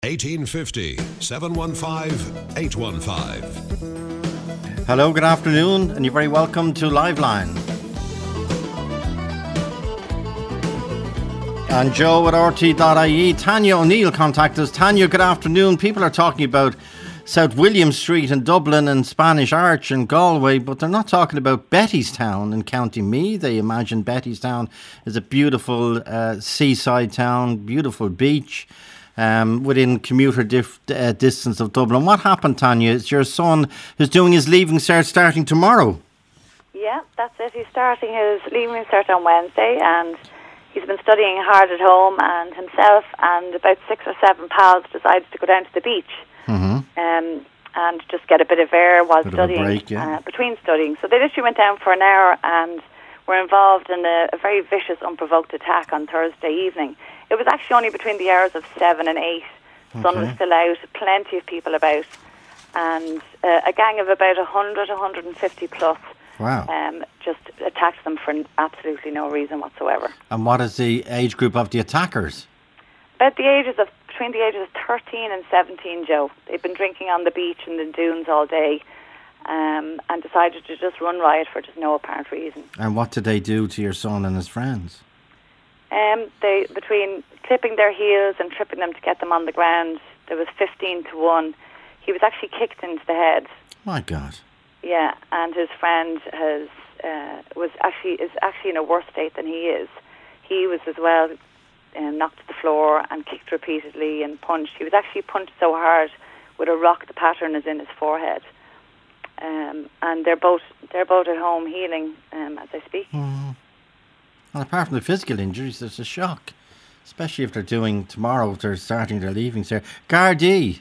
1850 715 815. Hello, good afternoon, and you're very welcome to Liveline. And Joe at RT.ie. Tanya O'Neill contacted us. Tanya, good afternoon. People are talking about South William Street in Dublin and Spanish Arch in Galway, but they're not talking about Bettystown in County Meath. They imagine Bettystown is a beautiful seaside town, beautiful beach, within commuter distance of Dublin. What happened, Tanya? It's your son who's doing his Leaving Cert starting tomorrow. Yeah, that's it. He's starting his Leaving Cert on Wednesday, and he's been studying hard at home, and himself and about 6 or 7 pals decided to go down to the beach and just get a bit of air while studying, between studying. So they literally went down for an hour and were involved in a very vicious, unprovoked attack on Thursday evening. It was actually only between the hours of 7 and 8. The sun was still out, plenty of people about, and a gang of about 100, 150 plus just attacked them for absolutely no reason whatsoever. And what is the age group of the attackers? Between the ages of 13 and 17, Joe. They've been drinking on the beach and the dunes all day, and decided to just run riot for just no apparent reason. And what did they do to your son and his friends? They, between clipping their heels and tripping them to get them on the ground, there was 15-1. He was actually kicked into the head. My God. Yeah, and his friend is actually in a worse state than he is. He was as well knocked to the floor and kicked repeatedly and punched. He was actually punched so hard with a rock. The pattern is in his forehead. And they're both at home healing as I speak. Mm. Well, apart from the physical injuries, there's a shock, especially if they're doing tomorrow. If they're starting their leavings there. Gardaí.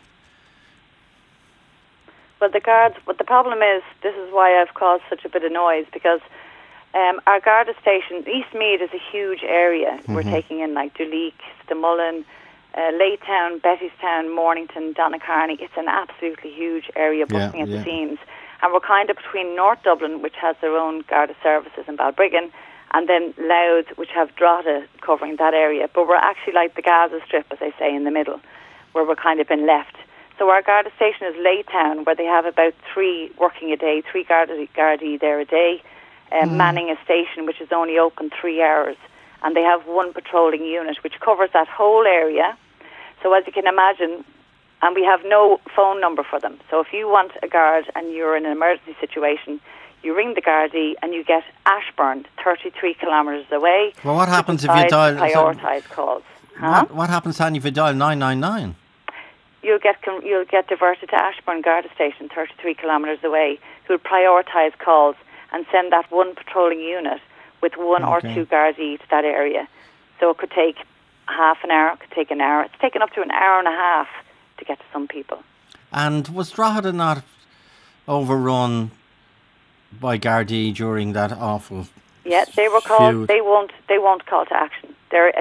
Well, the guards. But the problem is, this is why I've caused such a bit of noise, because our Garda station, East Meath, is a huge area. Mm-hmm. We're taking in like Duleek, Stamullen, Laytown, Bettystown, Mornington, Donacarney. It's an absolutely huge area, busting at the seams. And we're kind of between North Dublin, which has their own Garda services in Balbriggan, and then Louth, which have Drogheda covering that area. But we're actually like the Gaza Strip, as they say, in the middle, where we're kind of been left. So our Garda station is Laytown, where they have about 3 working a day, 3 Gardaí there a day, manning a station which is only open 3 hours. And they have 1 patrolling unit, which covers that whole area. So as you can imagine, and we have no phone number for them. So if you want a guard and you're in an emergency situation, you ring the Gardaí and you get Ashbourne, 33 kilometres away. Well, what happens if you dial... prioritise calls. What happens, Tanya, if you dial 999? You'll get diverted to Ashbourne Garda Station, 33 kilometres away, who'll prioritise calls and send that 1 patrolling unit with 1 or 2 Gardaí to that area. So it could take half an hour, it could take an hour. It's taken up to an hour and a half to get to some people. And was Drogheda not overrun by Gardaí during that awful? Yeah, they were called. They won't call to action. They're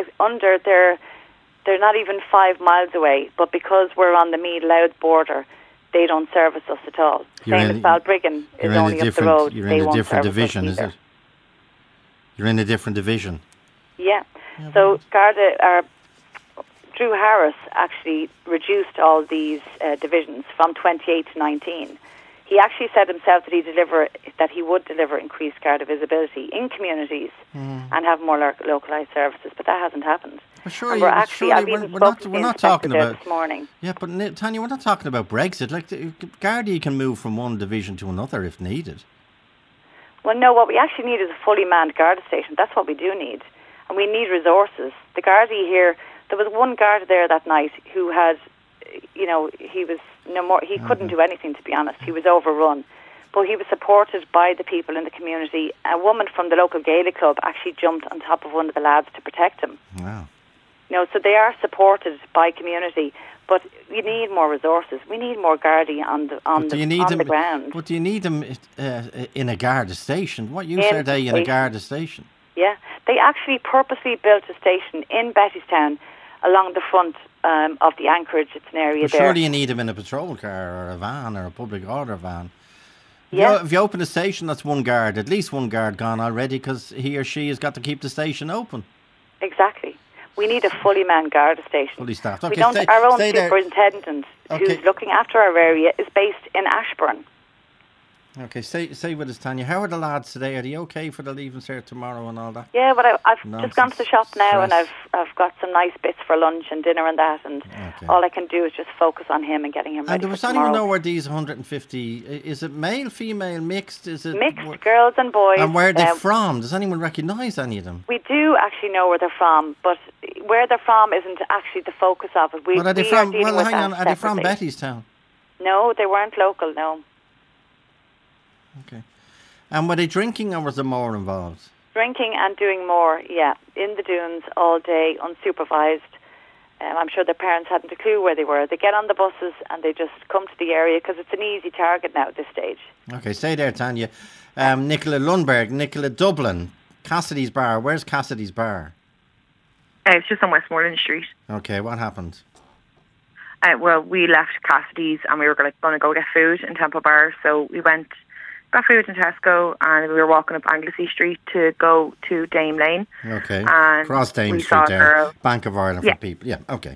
not even 5 miles away, but because we're on the Meath-Louth border, they don't service us at all. Same as Balbriggan is only up the road. You're in a different division, is it? You're in a different division. Yeah. So Garda, Drew Harris actually reduced all these divisions from 28 to 19. He actually said himself that he would deliver increased Garda visibility in communities and have more localised services, but that hasn't happened. Well, surely we're not talking about this morning. Yeah, but Tanya, we're not talking about Brexit. Like Gardaí can move from one division to another if needed. Well, no. What we actually need is a fully manned Garda station. That's what we do need, and we need resources. The Gardaí here. There was 1 guard there that night who had, he was no more. He couldn't do anything, to be honest. He was overrun. But he was supported by the people in the community. A woman from the local Gaelic club actually jumped on top of one of the lads to protect him. Wow. So they are supported by community, but we need more resources. We need more Gardaí on the ground. But do you need them in a Garda station? What use are they in a Garda station? Yeah, they actually purposely built a station in Bettystown along the front of the anchorage. It's an area there. Surely you need them in a patrol car or a van or a public order van. Yeah. If you open a station, that's 1 guard, at least 1 guard gone already, because he or she has got to keep the station open. Exactly. We need a fully manned Garda station. Fully staffed. We Okay, don't. Our own stay there. superintendent, Okay. who's looking after our area, is based in Ashburn. Okay, stay with us, Tanya. How are the lads today? Are they okay for the leaving cert tomorrow and all that? Yeah, but I've Nonsense. just gone to the shop now, and Stress. I've got some nice bits for lunch and dinner and that, and Okay. all I can do is just focus on him and getting him ready And for does tomorrow. anyone know where these 150? Is it male, female, mixed? Is it Mixed girls and boys. And where are they from? Does anyone recognise any of them? We do actually know where they're from, but where they're from isn't actually the focus of it. Well, are they we from? are dealing Well, with hang that on. Are they from separately. Bettystown? No, they weren't local. No, Okay. And were they drinking, or was there more involved? drinking and doing more. Yeah, in the dunes all day, unsupervised. I'm sure their parents hadn't a clue where they were. They get on the buses and they just come to the area because it's an easy target now at this stage. Okay, stay there, Tanya. Nicola Lundberg, Nicola Dublin, Cassidy's Bar. Where's Cassidy's Bar? It's just on Westmoreland Street. Okay, what happened? Well, we left Cassidy's and we were going to go get food in Temple Bar. So we got food in Tesco, and we were walking up Anglesey Street to go to Dame Lane. Okay, And cross Dame we Street saw a there. girl. Bank of Ireland Yeah. for people. Yeah, okay.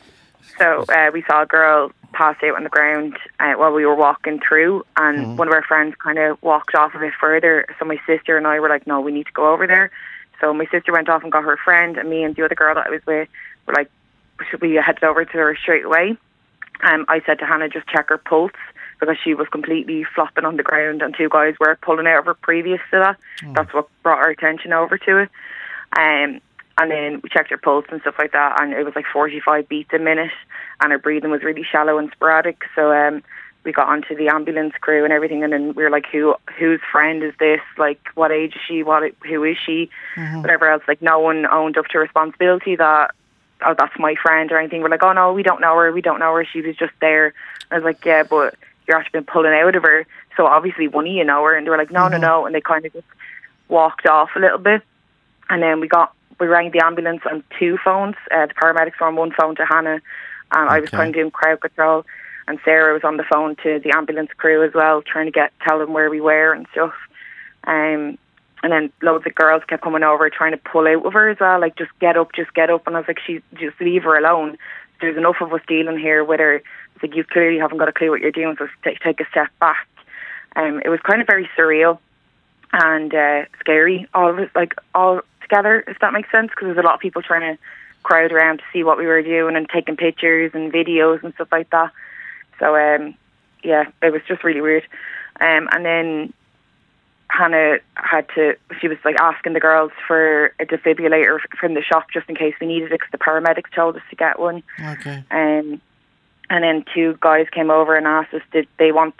So we saw a girl pass out on the ground while we were walking through, and one of our friends kind of walked off a bit further. So my sister and I were like, no, we need to go over there. So my sister went off and got her friend, and me and the other girl that I was with were like, should we head over to her straight away? I said to Hannah, just check her pulse, because she was completely flopping on the ground, and two guys were pulling out of her previous to that. That's what brought our attention over to it. And then we checked her pulse and stuff like that, and it was like 45 beats a minute, and her breathing was really shallow and sporadic. So we got onto the ambulance crew and everything, and then we were like, whose friend is this? Like, what age is she? Who is she? Whatever else. Like, no one owned up to responsibility that, oh, that's my friend or anything. We're like, oh no, we don't know her. She was just there. I was like, yeah, but you're actually been pulling out of her, so obviously one of you know her. And they were like, no, and they kind of just walked off a little bit. And then we rang the ambulance on two phones. The paramedics were on one phone to Hannah, and I was kind of doing crowd control, and Sarah was on the phone to the ambulance crew as well, trying to tell them where we were and stuff. And then loads of girls kept coming over trying to pull out of her as well, like, just get up. And I was like, just leave her alone. There's enough of us dealing here with her. It's like, you clearly haven't got a clue what you're doing, so take a step back. It was kind of very surreal and scary, all together, if that makes sense, because there's a lot of people trying to crowd around to see what we were doing and taking pictures and videos and stuff like that. So, yeah, it was just really weird. And then Hannah she was like asking the girls for a defibrillator from the shop just in case we needed it, because the paramedics told us to get one. Okay. And then two guys came over and asked us, did we want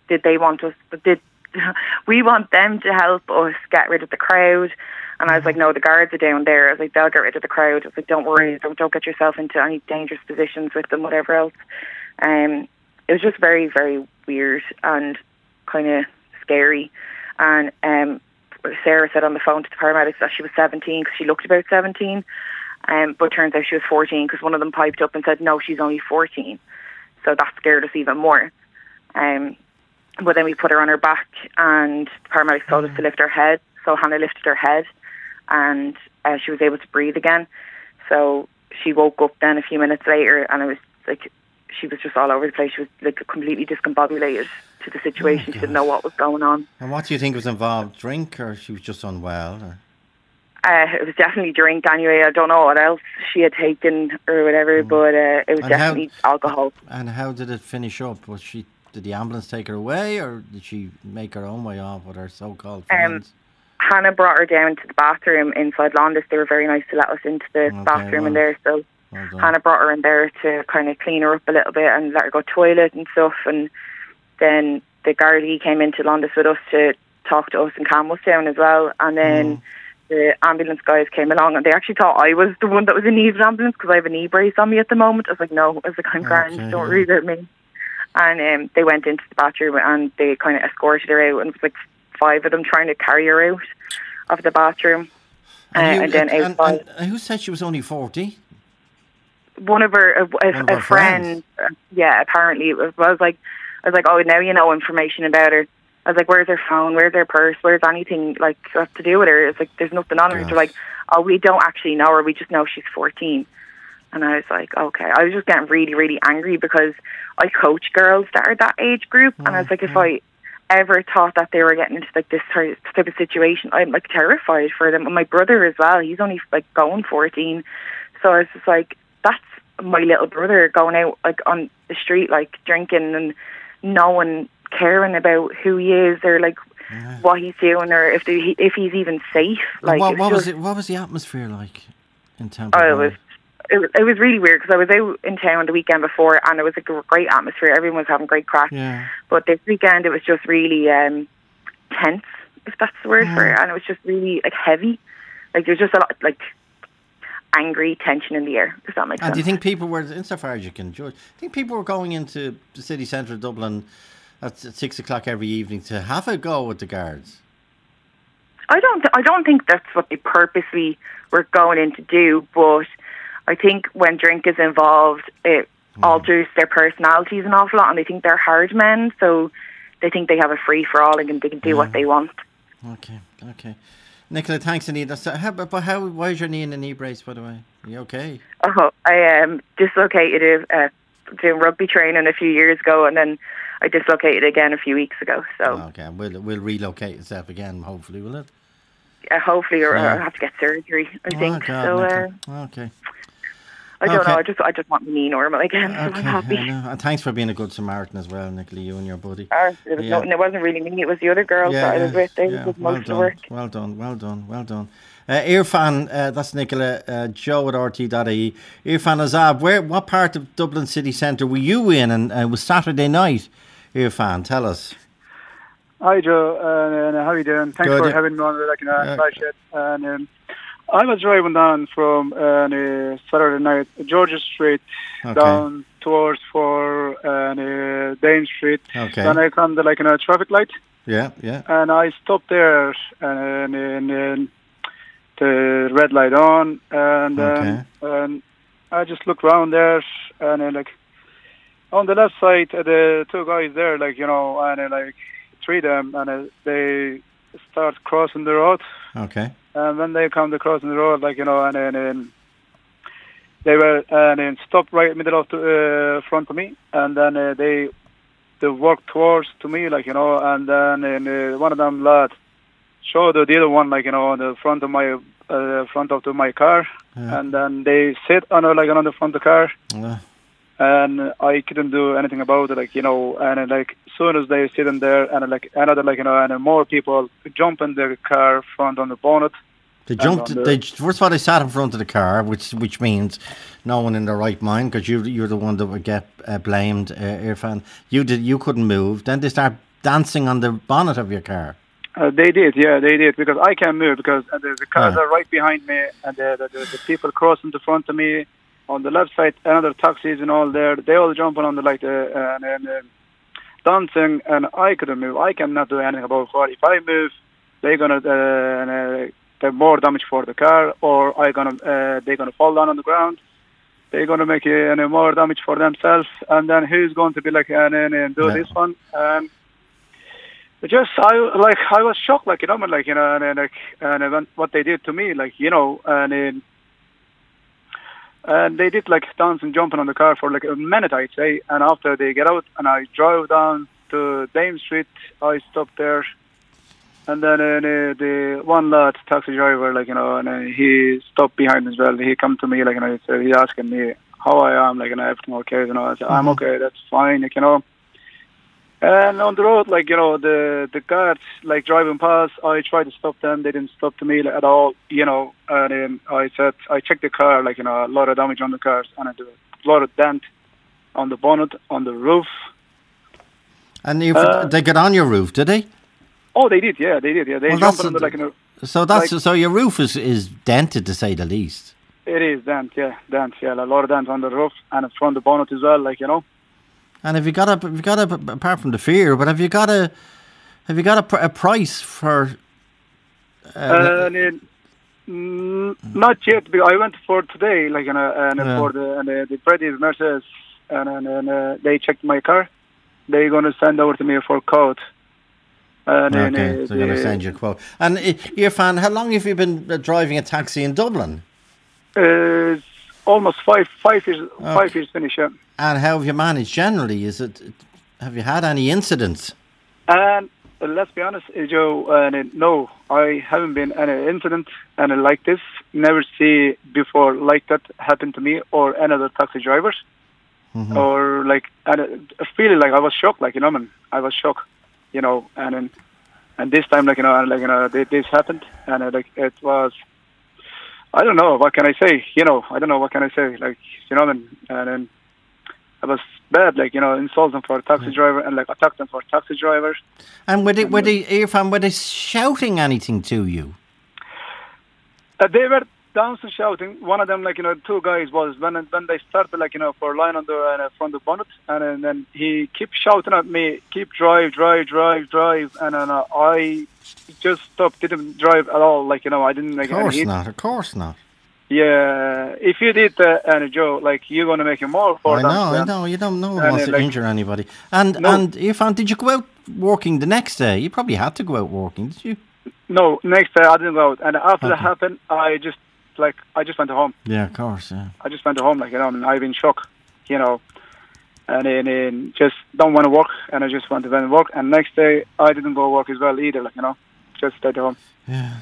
them to help us get rid of the crowd? And I was like, no, the guards are down there. I was like, they'll get rid of the crowd. I was like, don't worry, don't get yourself into any dangerous positions with them, whatever else. It was just very, very weird and kind of scary. And Sarah said on the phone to the paramedics that she was 17 because she looked about 17. But turns out she was 14 because one of them piped up and said, no, she's only 14. So that scared us even more. But then we put her on her back, and the paramedics told us to lift her head. So Hannah lifted her head, and she was able to breathe again. So she woke up then a few minutes later, and it was like she was just all over the place. She was like completely discombobulated to the situation. She didn't know what was going on. And what do you think was involved? Drink, or she was just unwell? Or? It was definitely drink anyway. I don't know what else she had taken or whatever, but it was definitely alcohol. And how did it finish up? Did the ambulance take her away, or did she make her own way off with her so-called friends? Hannah brought her down to the bathroom inside Londis. They were very nice to let us into the bathroom in there. So Hannah brought her in there to kind of clean her up a little bit and let her go toilet and stuff. And then the Gardaí came into Londis with us to talk to us and calm us down as well. And then the ambulance guys came along, and they actually thought I was the one that was in need of an ambulance because I have a knee brace on me at the moment. I was like, no, I was like, I'm grand, don't worry about me. And they went into the bathroom and they kind of escorted her out, and it was like 5 of them trying to carry her out of the bathroom. And then outside. And who said she was only 40? One of her, a friend. Yeah, apparently it was. I was like, oh, now you know information about her. I was like, where's her phone? Where's her purse? Where's anything like got to do with her? It's like, there's nothing on her. Gosh. They're like, oh, we don't actually know her. We just know she's 14. And I was like, okay. I was just getting really, really angry because I coach girls that are that age group. And I was like, if I ever thought that they were getting into like this type of situation, I'm like terrified for them. And my brother as well, he's only like going 14. So I was just like, that's my little brother going out like on the street, like drinking and no one caring about who he is or like what he's doing or if he's even safe. Like, what was the atmosphere like in Tampa? Oh, it was really weird because I was out in town the weekend before and it was like a great atmosphere. Everyone was having great crack. Yeah. But this weekend it was just really tense, if that's the word for it, and it was just really like heavy. Like there's just a lot like angry tension in the air. Does that make sense? And do you think people were, insofar as you can judge, I think people were going into the city centre of Dublin at 6 o'clock every evening to have a go with the guards? I don't think that's what they purposely were going in to do, but I think when drink is involved, it alters their personalities an awful lot, and they think they're hard men, so they think they have a free for all and they can do what they want. Okay. Nicola, thanks, Anita. So why is your knee in a knee brace, by the way? Are you okay? Oh, I dislocated it doing rugby training a few years ago, and then I dislocated it again a few weeks ago. So okay, we'll relocate yourself again, hopefully, will it? Hopefully, or I'll have to get surgery, I think. God, so okay. I don't know. I just want my knee normal again. So I'm happy. And thanks for being a good Samaritan as well, Nicola, you and your buddy. It wasn't really me. It was the other girls that I was with. They did most of the work. Well done. Irfan, that's Nicola, Joe at RT.ie. Irfan Azab, what part of Dublin city centre were you in? And it was Saturday night. Irfan, tell us. Hi, Joe. How are you doing? Thanks Good. for having me on the live chat. And I was driving down from Saturday night, Georgia Street, down towards for Dame Street. Okay. Then I come to a traffic light. Yeah. And I stopped there, and the red light on, and I just looked around there, and on the left side, the two guys there, and three of them, and they start crossing the road. Okay. And when they come to crossing the road, and they were stopped right in the middle of the front of me, and then they walked towards to me, and then one of them lads showed the other one, on the front of my car, and then they sit on on the front of the car. And I couldn't do anything about it, and as soon as they sit in there, and and more people jump in the car front on the bonnet. They jumped. First of all, they sat in front of the car, which means no one in their right mind, because you're the one that would get blamed, Irfan. You couldn't move. Then they start dancing on the bonnet of your car. They did, because I can't move because the cars are right behind me, and the people crossing the front of me. On the left side, another taxis and all there. They all jumping on the dancing, and I couldn't move. I cannot do anything about it. If I move, they're gonna have more damage for the car, or they're gonna fall down on the ground. They're gonna make more damage for themselves, and then who's going to be do this one? I was shocked, and what they did to me, and they did dance and jumping on the car for a minute, I'd say. And after they get out, and I drove down to Dame Street, I stopped there. And then the one lad, taxi driver, and he stopped behind as well. He come to me, and he asking me how I am, and everything okay, I said, I'm okay, that's fine, And on the road, the guards, driving past, I tried to stop them. They didn't stop to me at all, And I said, I checked the car, a lot of damage on the cars, and a lot of dent on the bonnet, on the roof. And they got on your roof, did they? Oh, they did, yeah. They jumped on the, So your roof is dented, to say the least. It is dent, yeah, a lot of dent on the roof and from the bonnet as well, And have you got apart from the fear, but have you got a price for? Not yet. I went for today, for the British Mercedes, and they checked my car. They're gonna send over to me for code. And then, Okay, so they're going to send you a quote. And Irfan, how long have you been driving a taxi in Dublin? Almost 5 years. 5 years finished. Yeah. And how have you managed generally? Have you had any incidents? And let's be honest, Joe. No, I haven't been any incident and like this. Never see before like that happen to me or any other taxi drivers. Mm-hmm. Or like, and I feel like I was shocked. Like man, I was shocked. And this time, this happened, and it was. I don't know what can I say. I don't know what can I say. And then it was bad. Insulting for a taxi driver and attacked them for taxi drivers. And were they shouting anything to you? They were dancing, shouting. One of them, two guys was when they started, for line on the front of the bonnet, and then he kept shouting at me, "Keep drive," and then I just stopped, didn't drive at all. I didn't make any heat. Of course not. Yeah, if you did Joe, you're gonna make it more for them. I know. You don't know who wants to injure anybody. And Irfan, did you go out working the next day? You probably had to go out working, did you? No, next day I didn't go out, and after that happened, I just went home. Yeah, of course. Yeah. I just went home, I've been shocked, and then just don't want to work, and I just went to work. And next day I didn't go work as well either, just stayed home. Yeah.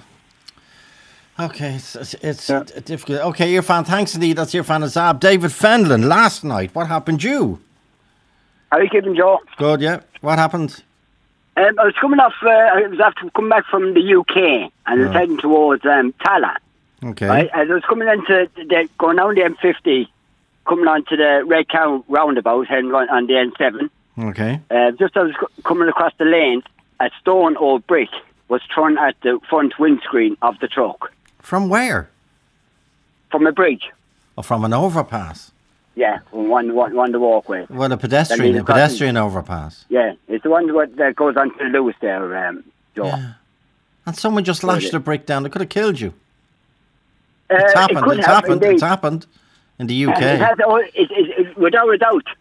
Okay, it's difficult. Okay, Irfan, thanks indeed. That's Irfan Azab. David Fenlon, last night, what happened to you? How are you keeping, Joe? Good, yeah. What happened? I was coming off. I was after coming back from the UK, and I was heading towards Tala. Okay. Right? I was coming into going down the M50, coming onto the Red Cow roundabout, heading on the N7. Okay. Just as I was coming across the lanes, a stone or brick was thrown at the front windscreen of the truck. From where? From a bridge. Or from an overpass? Yeah, from one the walkway. Well, a pedestrian overpass. Yeah, it's the one that goes onto the Lewis there, Joe. Yeah. And someone just lashed a brick down. It could have killed you. It's happened in the UK. Without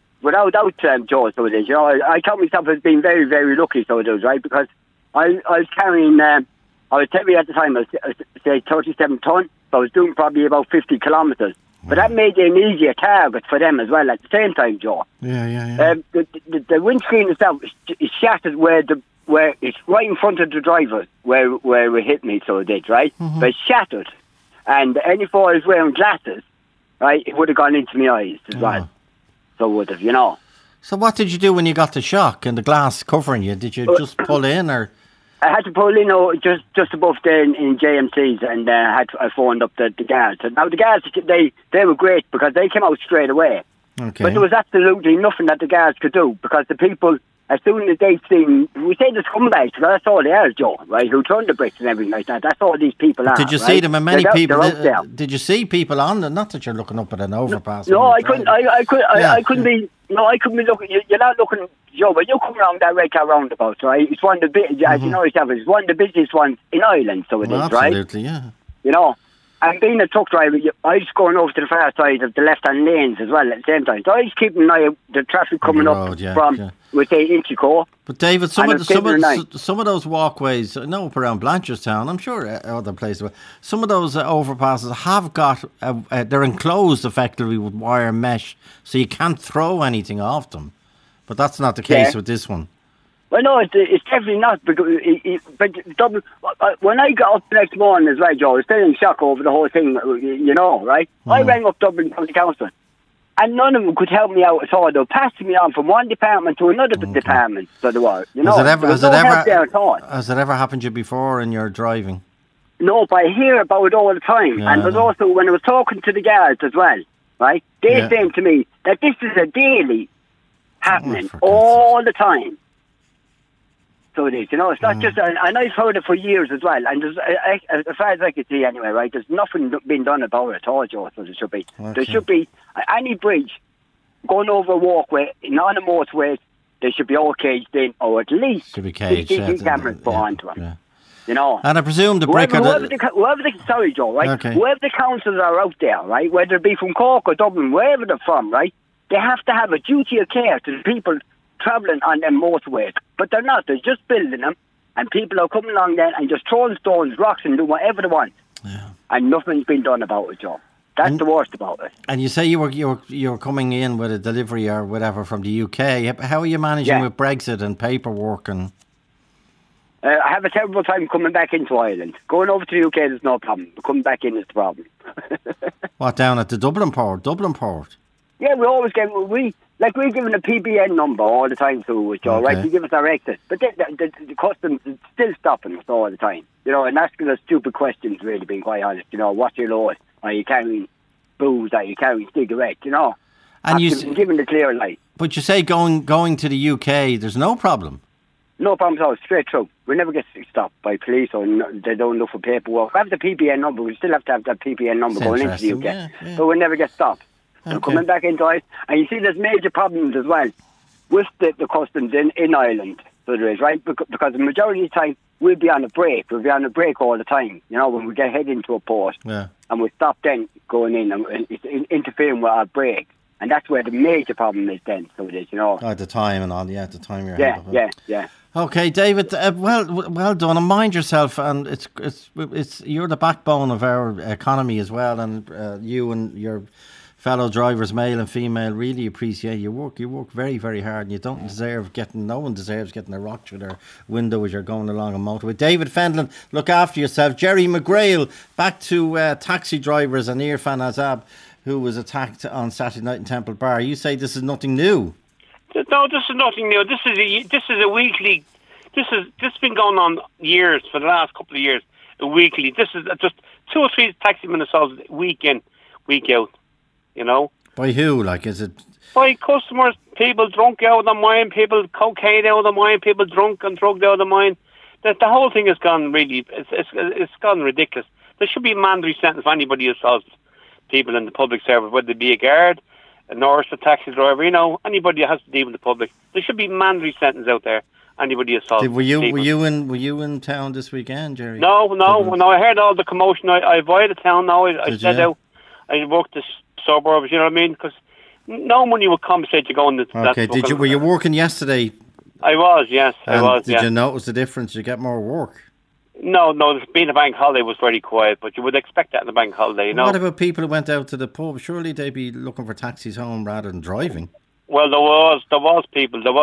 doubt, Joe, so it is. I count myself as being very, very lucky, so it is, right? Because I was carrying, I was heavy at the time, I was say 37 ton, so I was doing probably about 50 kilometres. But that made it an easier target for them as well at the same time, Joe. Yeah. The windscreen itself is shattered where it's right in front of the driver where it hit me, so it did, right? Mm-hmm. But it's shattered. And any if I was wearing glasses, right, it would have gone into my eyes as well. So it would have, So what did you do when you got the shock and the glass covering you? Did you just pull in or...? I had to pull in just above there in JMC's, and I phoned up the guards. And now the guards, they were great because they came out straight away. Okay. But there was absolutely nothing that the guards could do because the people, as soon as they seen, we say the scumbags, because that's all they are, Joe, right, who turned the bricks and everything like that. That's all these people are. Did you see them and many people? Did you see people on them? Not that you're looking up at an overpass. No, I couldn't. I couldn't be. No, I couldn't be looking. You're not looking, Joe, but you come around that Red Cow roundabout, right? It's one of the as you know yourself, it's one of the busiest ones in Ireland, so it is, right? Absolutely, yeah. And being a truck driver, I was going over to the far side of the left-hand lanes as well at the same time. So I was keeping an eye on the traffic coming up from, we say, Inchicore. But David, some of those walkways, I know up around Blanchardstown, I'm sure other places, some of those overpasses have got, they're enclosed effectively with wire mesh, so you can't throw anything off them. But that's not the case with this one. Well, no, it's definitely not. Because when I got up the next morning as well, Joe, I was still in shock over the whole thing, right? Mm-hmm. I rang up Dublin County Council, and none of them could help me out at all. They were passing me on from one department to another department. So they were, Has it ever happened to you before in your driving? No, but I hear about it all the time. Yeah, and there's also, when I was talking to the guards as well, right, they saying to me that this is a daily happening all the time. So it is, it's not just, and I've heard it for years as well, and as far as I can see anyway, right, there's nothing been done about it at all, Joe, so there should be. Okay. There should be, any bridge going over a walkway, on a motorway, there should be all caged in, or at least CCTV cameras put onto them. Yeah. And I presume the brick... Whoever the councils are out there, right, whether it be from Cork or Dublin, wherever they're from, right, they have to have a duty of care to the people travelling on them motorways, but they're not. They're just building them, And people are coming along then and just throwing stones, rocks, and doing whatever they want. Yeah. And nothing's been done about it, Joe. That's the worst about it. And you say you were coming in with a delivery or whatever from the UK. How are you managing with Brexit and paperwork and? I have a terrible time coming back into Ireland. Going over to the UK, there's no problem. But coming back in is the problem. What, down at the Dublin port? Yeah, we always give we're given a PBN number all the time to us, Joe, right? They give us our exit. But the customs is still stopping us all the time. You know, and asking us stupid questions, really, being quite honest. You know, what's your load? Are you carrying booze? Are you carrying cigarettes? You know? And you've given the clear light. But you say going to the UK, there's no problem? No problem at all, straight through. We never get stopped by police or they don't look for paperwork. We have the PPN number, we still have to have that PPN number going into the UK. Yeah. So we never get stopped. Okay. We're coming back into Ireland. And you see there's major problems as well with the customs in Ireland. So there is, right? Because the majority of the time we'll be on a break. We'll be on a break all the time, you know, when we head into a port. Yeah. And we stop then going in and it's interfering with our break. And that's where the major problem is then. So it is, you know. At the time and all, at the time you're Yeah. Okay, David. Well done. And mind yourself. And it's you're the backbone of our economy as well. And you and your fellow drivers, male and female, really appreciate your work. You work very, very hard, and you don't deserve getting. No one deserves getting a rock through their window as you're going along a motorway. David Fendlin, look after yourself. Jerry McGrail, back to taxi drivers and Irfan Azab, who was attacked on Saturday night in Temple Bar. You say this is nothing new. No, this is nothing new. This is a weekly. This has been going on years for the last couple of years. A weekly. This is just 2 or 3 taximen assaults week in, week out. You know. By who? Like, is it? By customers, people drunk out of their mind, people cocaine out of their mind, people drunk and drugged out of their mind. The whole thing has gone really. It's gone ridiculous. There should be a mandatory sentence for anybody who assaults people in the public service, whether it be a guard, a nurse, a taxi driver, you know, anybody that has to deal with the public. There should be mandatory sentence out there. Anybody assaults people. Were you in town this weekend, Jerry? No. I heard all the commotion. I avoided town now. I stayed out. I worked the suburbs. You know what I mean? Because no money would compensate you going to that. Okay. Were you working yesterday? I was. Yes, I was. Did you notice the difference? Did you get more work? No, being a bank holiday was very quiet, but you would expect that in a bank holiday, you know. What about people who went out to the pub? Surely they'd be looking for taxis home rather than driving. Well, there was people. There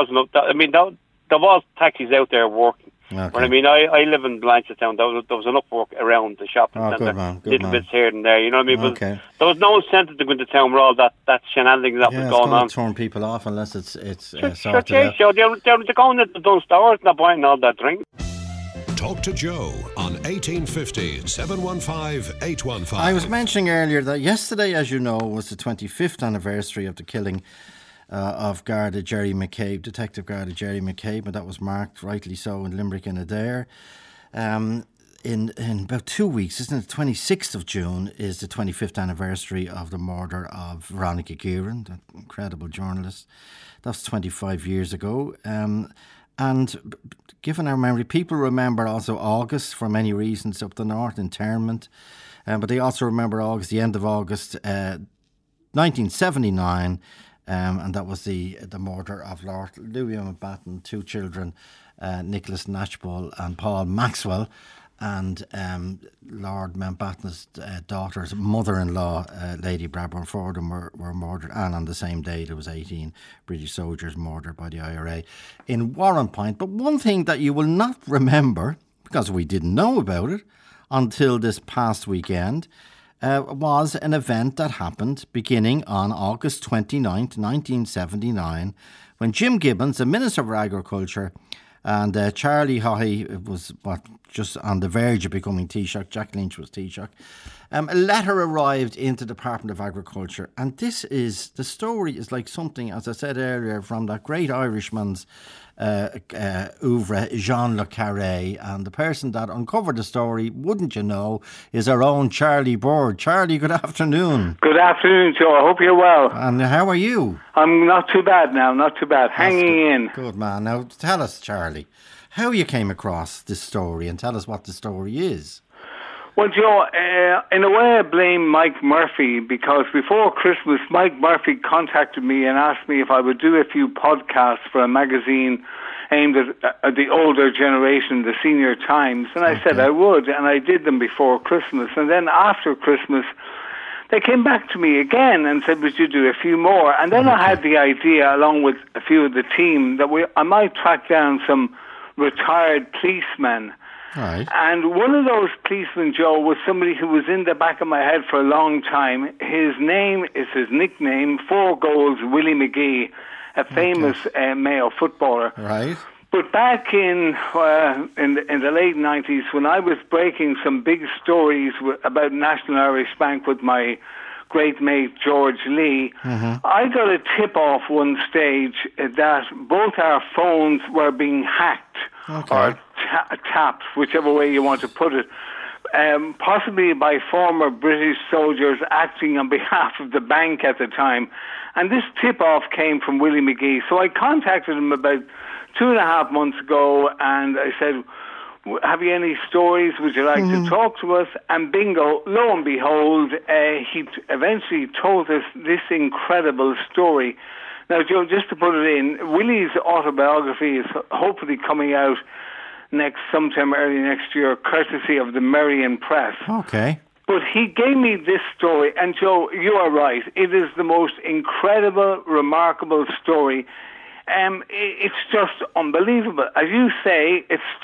was taxis out there working. Okay. But I mean, I live in Blanchardstown. There was enough work around the shopping centre, little bits here and there. You know what I mean? But there was no incentive to go into town with all that shenanigans that was going on. It's turn people off unless it's sorted out. They're going into the stores, not buying all that drink. Talk to Joe on 1850 715 815. I was mentioning earlier that yesterday, as you know, was the 25th anniversary of the killing of Garda Jerry McCabe, Detective Garda Jerry McCabe, and that was marked, rightly so, in Limerick in Adair. In about 2 weeks, isn't it? 26th of June is the 25th anniversary of the murder of Veronica Guerin, that incredible journalist. That's 25 years ago. And given our memory, people remember also August for many reasons up the north, internment. But they also remember August, the end of August 1979, and that was the murder of Lord Louis Mountbatten, 2 children, Nicholas Natchbull and Paul Maxwell, and Lord Mountbatten's daughter's mother-in-law, Lady Bradburn Fordham, were murdered, and on the same day there was 18 British soldiers murdered by the IRA in Warrenpoint. But one thing that you will not remember, because we didn't know about it until this past weekend, was an event that happened beginning on August 29th, 1979, when Jim Gibbons, the Minister for Agriculture, and Charlie Haughey was just on the verge of becoming Taoiseach. Jack Lynch was Taoiseach. A letter arrived into the Department of Agriculture, and the story is like something, as I said earlier, from that great Irishman's oeuvre, Jean Le Carré, and the person that uncovered the story, wouldn't you know, is our own Charlie Bird. Charlie, good afternoon. Good afternoon, Joe. I hope you're well. And how are you? I'm not too bad now, not too bad. Hanging in. Good, man. Now, tell us, Charlie, how you came across this story, and tell us what the story is. Well, Joe, in a way I blame Mike Murphy, because before Christmas, Mike Murphy contacted me and asked me if I would do a few podcasts for a magazine aimed at the older generation, the Senior Times. And I said I would, and I did them before Christmas. And then after Christmas, they came back to me again and said, would you do a few more? And then I had the idea, along with a few of the team, that I might track down some retired policemen. Right. And one of those policemen, Joe, was somebody who was in the back of my head for a long time. His name is his nickname, 4 Goals, Willie McGee, a famous Mayo footballer. Right. But back in the late 90s, when I was breaking some big stories about National Irish Bank with my great mate George Lee, I got a tip-off one stage that both our phones were being hacked, or tapped, whichever way you want to put it, possibly by former British soldiers acting on behalf of the bank at the time. And this tip-off came from Willie McGee. So I contacted him about 2.5 months ago, and I said, have you any stories? Would you like to talk to us? And bingo, lo and behold, he eventually told us this incredible story. Now, Joe, just to put it in, Willie's autobiography is hopefully coming out sometime early next year, courtesy of the Merrion Press. Okay. But he gave me this story, and Joe, you are right. It is the most incredible, remarkable story. It's just unbelievable. As you say,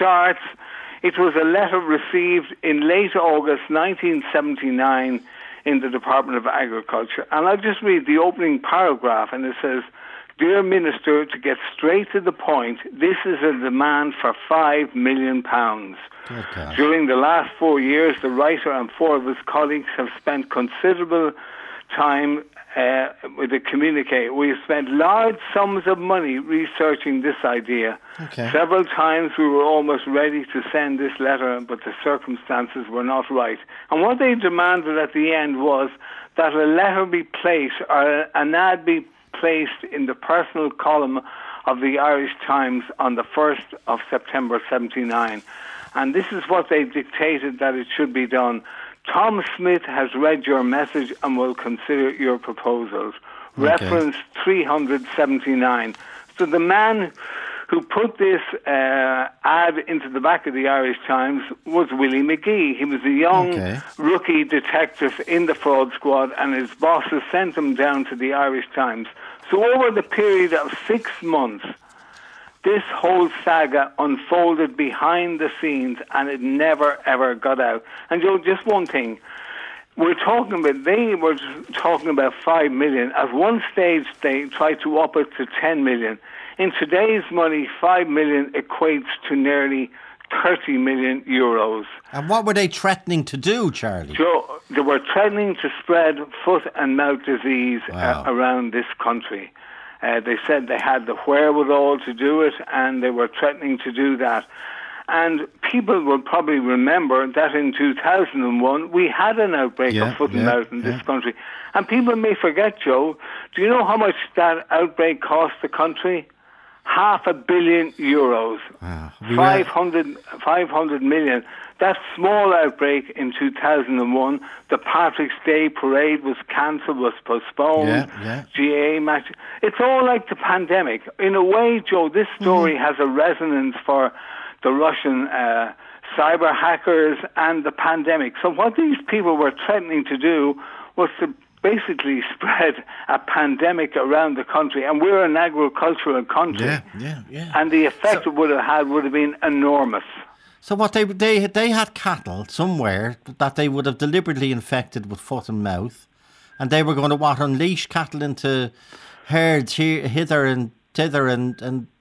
it was a letter received in late August 1979 in the Department of Agriculture. And I'll just read the opening paragraph, and it says, Dear Minister, to get straight to the point, this is a demand for £5 million. Okay. During the last 4 years, the writer and 4 of his colleagues have spent considerable time with the communique. We've spent large sums of money researching this idea. Okay. Several times we were almost ready to send this letter, but the circumstances were not right. And what they demanded at the end was that a letter be placed, or an ad be placed in the personal column of the Irish Times on the 1st of September 79. And this is what they dictated that it should be done. Tom Smith has read your message and will consider your proposals. Okay. Reference 379. So the man who put this ad into the back of the Irish Times was Willie McGee. He was a young rookie detective in the fraud squad, and his bosses sent him down to the Irish Times. So over the period of 6 months, this whole saga unfolded behind the scenes, and it never, ever got out. And Joe, just one thing. They were talking about 5 million. At one stage, they tried to up it to 10 million. In today's money, 5 million equates to nearly 30 million euros. And what were they threatening to do, Charlie? Joe, they were threatening to spread foot and mouth disease around this country. They said they had the wherewithal to do it, and they were threatening to do that. And people will probably remember that in 2001, we had an outbreak of foot and mouth in this country. And people may forget, Joe, do you know how much that outbreak cost the country? €500 million. 500 million. That small outbreak in 2001, the Patrick's Day parade was cancelled, was postponed, GAA match. It's all like the pandemic. In a way, Joe, this story has a resonance for the Russian cyber hackers and the pandemic. So what these people were threatening to do was to basically spread a pandemic around the country, and we're an agricultural country. And the effect it would have had would have been enormous. So what they had cattle somewhere that they would have deliberately infected with foot and mouth, and they were going to unleash cattle into herds hither and thither, and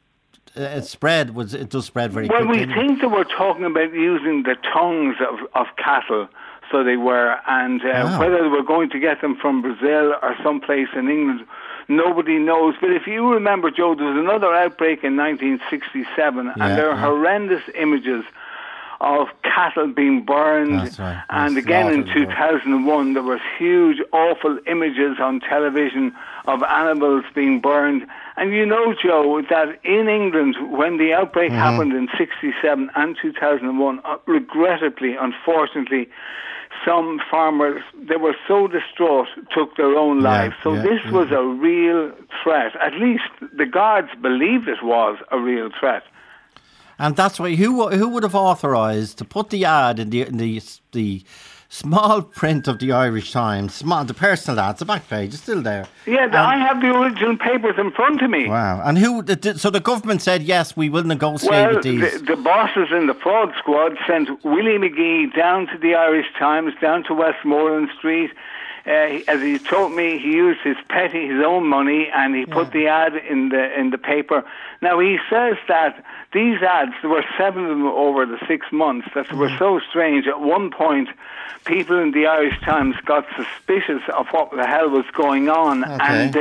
it does spread very quickly. Well, we think they were talking about using the tongues of cattle. So they were, and whether they were going to get them from Brazil or someplace in England, nobody knows. But if you remember, Joe, there was another outbreak in 1967, and there are horrendous images of cattle being burned. That's right. And again in 2001 there was huge awful images on television of animals being burned. And you know, Joe, that in England when the outbreak happened in 67 and 2001, regrettably, unfortunately, some farmers, they were so distraught, took their own lives. So this was a real threat. At least the guards believed it was a real threat. And that's why who would have authorised to put the ad in the small print of the Irish Times, the personal ads, the back page is still there. Yeah, I have the original papers in front of me. Wow. And so the government said, yes, we will negotiate with these. The bosses in the fraud squad sent Willie McGee down to the Irish Times, down to Westmoreland Street. As he told me, he used his own money, and he put the ad in the paper. Now he says that these ads, there were 7 of them over the 6 months, that were so strange. At one point, people in the Irish Times got suspicious of what the hell was going on, and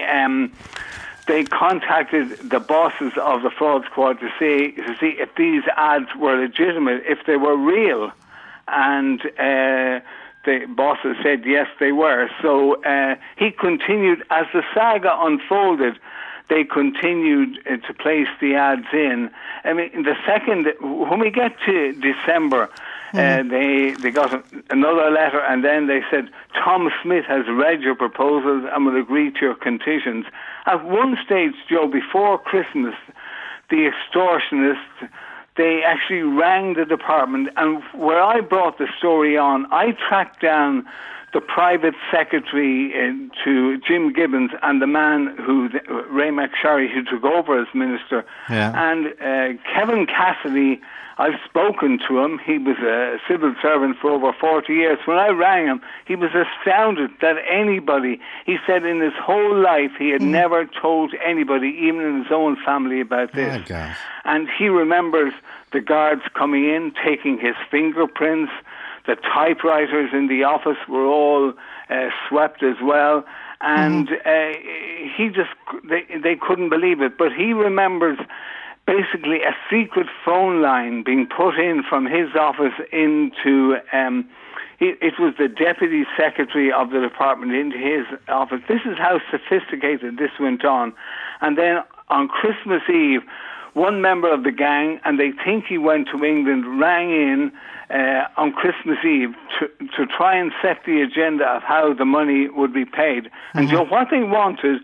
they contacted the bosses of the fraud squad to see if these ads were legitimate, if they were real, and the bosses said yes, they were. So he continued, as the saga unfolded, they continued to place the ads in. I mean, when we get to December, they got another letter, and then they said, Tom Smith has read your proposals and will agree to your conditions. At one stage, Joe, before Christmas, the extortionists, they actually rang the department, and where I brought the story on, I tracked down the private secretary to Jim Gibbons and the man Ray McSharry, who took over as minister. And Kevin Cassidy, I've spoken to him. He was a civil servant for over 40 years. When I rang him, he was astounded that anybody, he said in his whole life, he had never told anybody, even in his own family, about this. And he remembers the guards coming in, taking his fingerprints. The typewriters in the office were all swept as well. And they couldn't believe it. But he remembers basically a secret phone line being put in from his office into, it was the deputy secretary of the department into his office. This is how sophisticated this went on. And then on Christmas Eve, one member of the gang, and they think he went to England, rang in on Christmas Eve to try and set the agenda of how the money would be paid. And Joe, what they wanted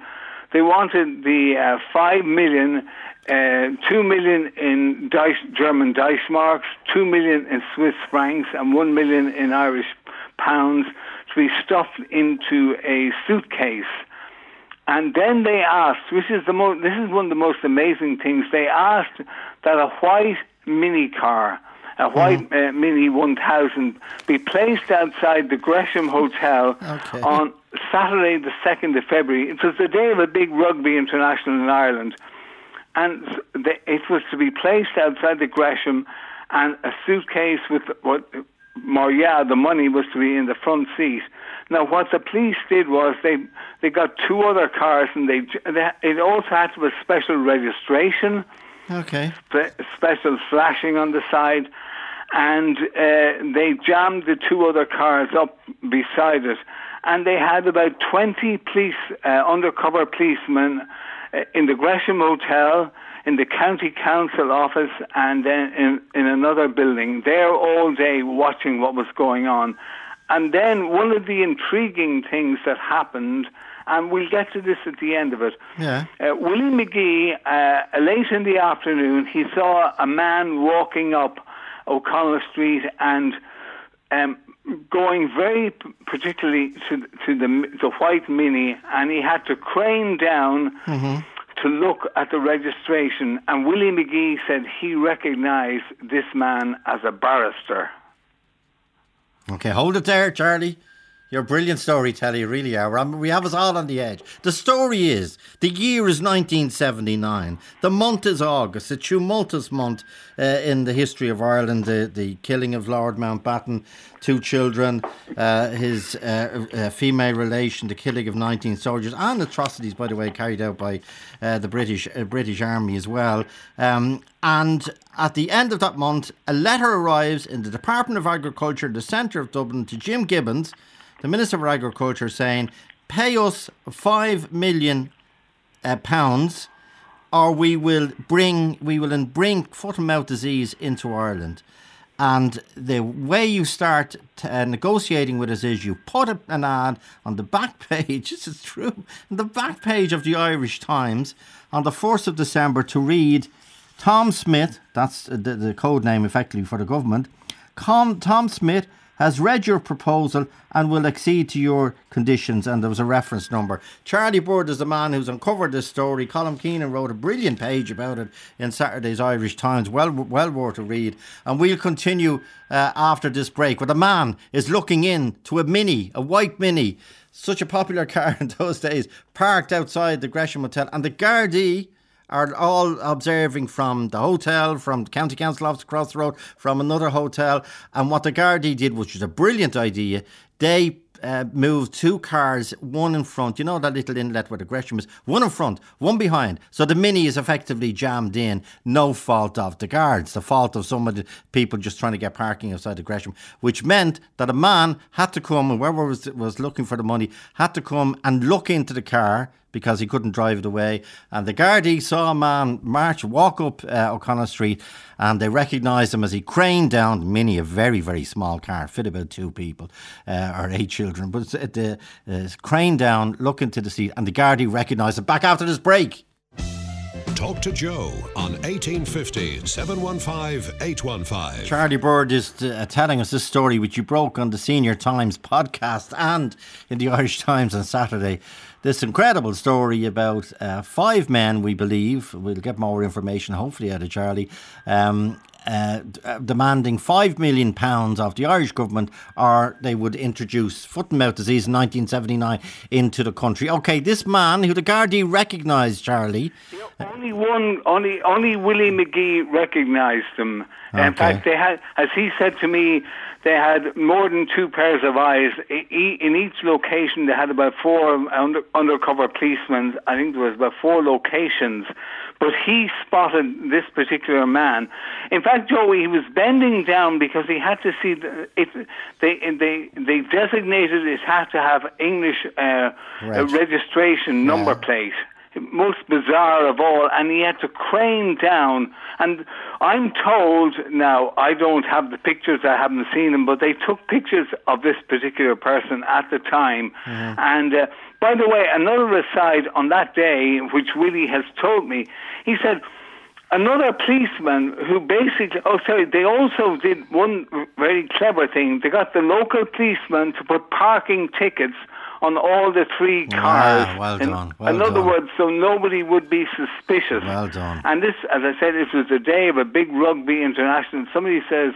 the 5 million, 2 million in German Deutschmarks, 2 million in Swiss francs, and 1 million in Irish pounds to be stuffed into a suitcase. And then they asked, this is one of the most amazing things, they asked that a white mini car, a white Mini 1000, be placed outside the Gresham Hotel on Saturday the 2nd of February. It was the day of a big rugby international in Ireland. And it was to be placed outside the Gresham, and a suitcase with the money was to be in the front seat. Now, what the police did was they got 2 other cars, and it also had to have special registration, special flashing on the side, and they jammed the 2 other cars up beside it, and they had about 20 undercover policemen in the Gresham Hotel, in the county council office, and then in another building, there all day watching what was going on. And then one of the intriguing things that happened, and we'll get to this at the end of it, Willie McGee, late in the afternoon, he saw a man walking up O'Connell Street and going very particularly to the white Mini, and he had to crane down to look at the registration, and Willie McGee said he recognised this man as a barrister. Okay, hold it there, Charlie. You're a brilliant storyteller, you really are. We have us all on the edge. The story is, the year is 1979. The month is August, a tumultuous month in the history of Ireland. The killing of Lord Mountbatten, 2 children, his female relation, the killing of 19 soldiers, and atrocities, by the way, carried out by the British Army as well. And at the end of that month, a letter arrives in the Department of Agriculture, the centre of Dublin, to Jim Gibbons, the Minister for Agriculture, saying, pay us £5 million or we will bring foot and mouth disease into Ireland. And the way you start negotiating with us is you put an ad on the back page, this is true, on the back page of the Irish Times on the 1st of December to read, Tom Smith, that's the code name effectively for the government, Tom Smith has read your proposal and will accede to your conditions. And there was a reference number. Charlie Bird is the man who's uncovered this story. Colm Keenan wrote a brilliant page about it in Saturday's Irish Times. Well worth a read. And we'll continue after this break. Where the man is looking in to a white Mini, such a popular car in those days, parked outside the Gresham Hotel. And the Gardaí are all observing from the hotel, from the county council office across the road, from another hotel. And what the Gardaí did, which was a brilliant idea, they moved 2 cars, one in front. You know that little inlet where the Gresham is? One in front, one behind. So the Mini is effectively jammed in. No fault of the guards. The fault of some of the people just trying to get parking outside the Gresham, which meant that a man had to come, and whoever was looking for the money, had to come and look into the car because he couldn't drive it away. And the Gardaí saw a man walk up O'Connell Street, and they recognised him as he craned down the Mini, a very, very small car, fit about 2 people or 8 children. But the craned down, look into the seat, and the Gardaí recognised him. Back after this break. Talk to Joe on 1850 715 815. Charlie Bird is telling us this story, which you broke on the Senior Times podcast and in the Irish Times on Saturday. This incredible story about 5 men, we believe, we'll get more information hopefully out of Charlie, demanding £5 million of the Irish government, or they would introduce foot and mouth disease in 1979 into the country. Okay, this man who the Gardaí recognised, Charlie. Only Willie McGee recognised him. Okay. In fact, they had, as he said to me, they had more than 2 pairs of eyes. In each location, they had about 4 undercover policemen. I think there was about 4 locations. But he spotted this particular man. In fact, Joey, he was bending down because he had to see they designated it had to have English registration number plate. Most bizarre of all, and he had to crane down. And I'm told, now, I don't have the pictures, I haven't seen them, but they took pictures of this particular person at the time. Mm-hmm. And by the way, another aside on that day, which Willie has told me, he said, another policeman who basically, they also did one very clever thing. They got the local policeman to put parking tickets on all the 3 cars. Wow, well done. In other words, so nobody would be suspicious. Well done. And this, as I said, it was the day of a big rugby international. Somebody says,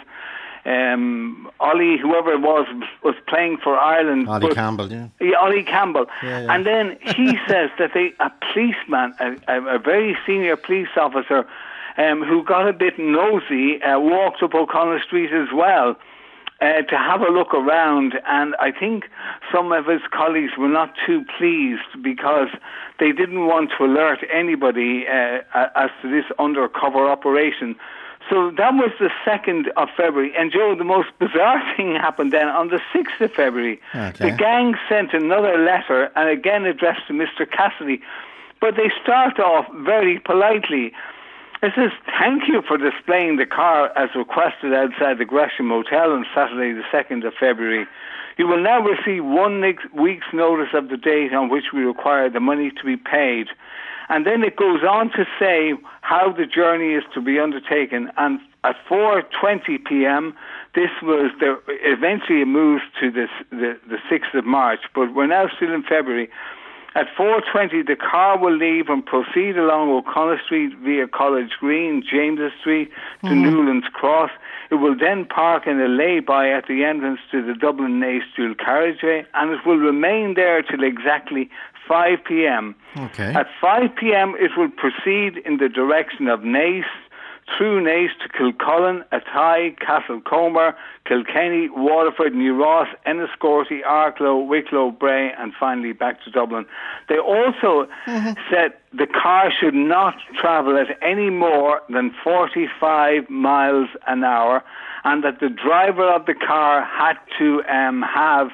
Ollie, whoever it was playing for Ireland. Ollie Campbell, yeah. Yeah, Ollie Campbell. Yeah. And then he says that a policeman, a very senior police officer, who got a bit nosy, walked up O'Connell Street as well. To have a look around, and I think some of his colleagues were not too pleased because they didn't want to alert anybody as to this undercover operation. So that was the 2nd of February. And Joe, the most bizarre thing happened then on the 6th of February. Okay. The gang sent another letter, and again addressed to Mr. Cassidy, but they start off very politely. It says, thank you for displaying the car as requested outside the Gresham Hotel on Saturday the 2nd of February. You will now receive 1 week's notice of the date on which we require the money to be paid. And then it goes on to say how the journey is to be undertaken. And at 4:20 p.m., this was eventually it moves to the 6th of March, but we're now still in February. At 4:20, the car will leave and proceed along O'Connell Street via College Green, James Street to Newlands Cross. It will then park in a lay-by at the entrance to the Dublin Naas dual carriageway, and it will remain there till exactly 5 p.m. Okay. At 5 p.m, it will proceed in the direction of Naas, through Naas to Kilcullen, Athy, Castlecomer, Kilkenny, Waterford, New Ross, Enniscorthy, Arklow, Wicklow, Bray, and finally back to Dublin. They also said the car should not travel at any more than 45 miles an hour, and that the driver of the car had to have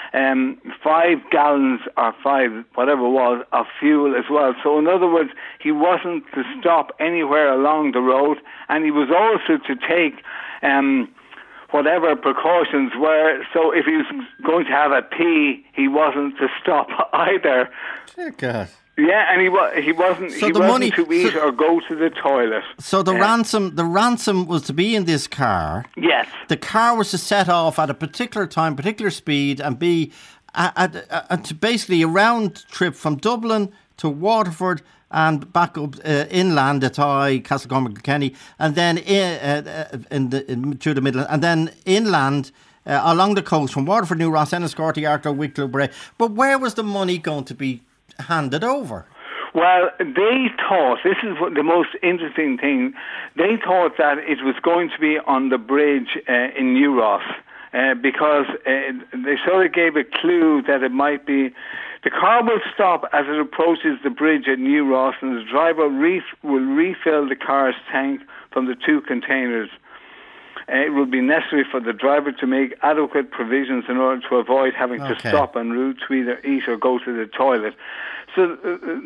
5 gallons or 5, whatever it was, of fuel as well. So in other words, he wasn't to stop anywhere along the road, and he was also to take whatever precautions were. So if he was going to have a pee, he wasn't to stop either. Dear God. Yeah, and he wasn't. So he the wasn't money to eat or go to the toilet. So the ransom was to be in this car. Yes. The car was to set off at a particular time, particular speed, and be to basically a round trip from Dublin to Waterford and back up inland at Castlecomer, Kilkenny, and then through the middle, and then inland. Along the coast from Waterford, New Ross, Enniscorthy, Arklow, Wicklow, Bray. But where was the money going to be handed over? Well, they thought, this is the most interesting thing, they thought that it was going to be on the bridge in New Ross because they sort of gave a clue that it might be. The car will stop as it approaches the bridge at New Ross, and the driver will refill the car's tank from the 2 containers. It will be necessary for the driver to make adequate provisions in order to avoid having to stop en route to either eat or go to the toilet. So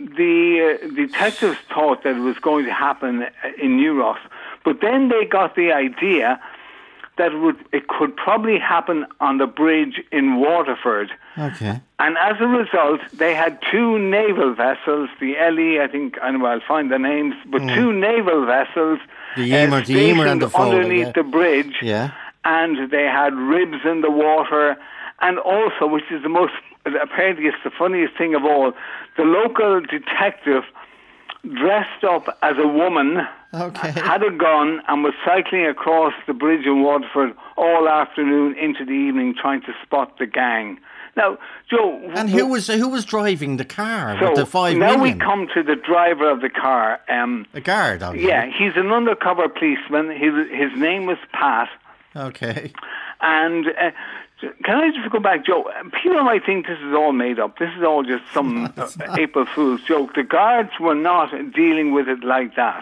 the detectives thought that it was going to happen in New Ross, but then they got the idea that it could probably happen on the bridge in Waterford. Okay. And as a result, they had 2 naval vessels, the LE, I think, anyway, I'll find the names, but 2 naval vessels the Emer and the Foley, underneath the bridge. Yeah. And they had ribs in the water. And also, which is apparently it's the funniest thing of all, the local detective dressed up as a woman, had a gun, and was cycling across the bridge in Waterford all afternoon into the evening trying to spot the gang. Now, Joe... And who was driving the car with the 5 now million? we come to the driver of the car. A guard, obviously. Yeah, he's an undercover policeman. His name was Pat. Okay. And... can I just go back, Joe? People might think this is all made up. This is all just some April Fool's joke. The guards were not dealing with it like that.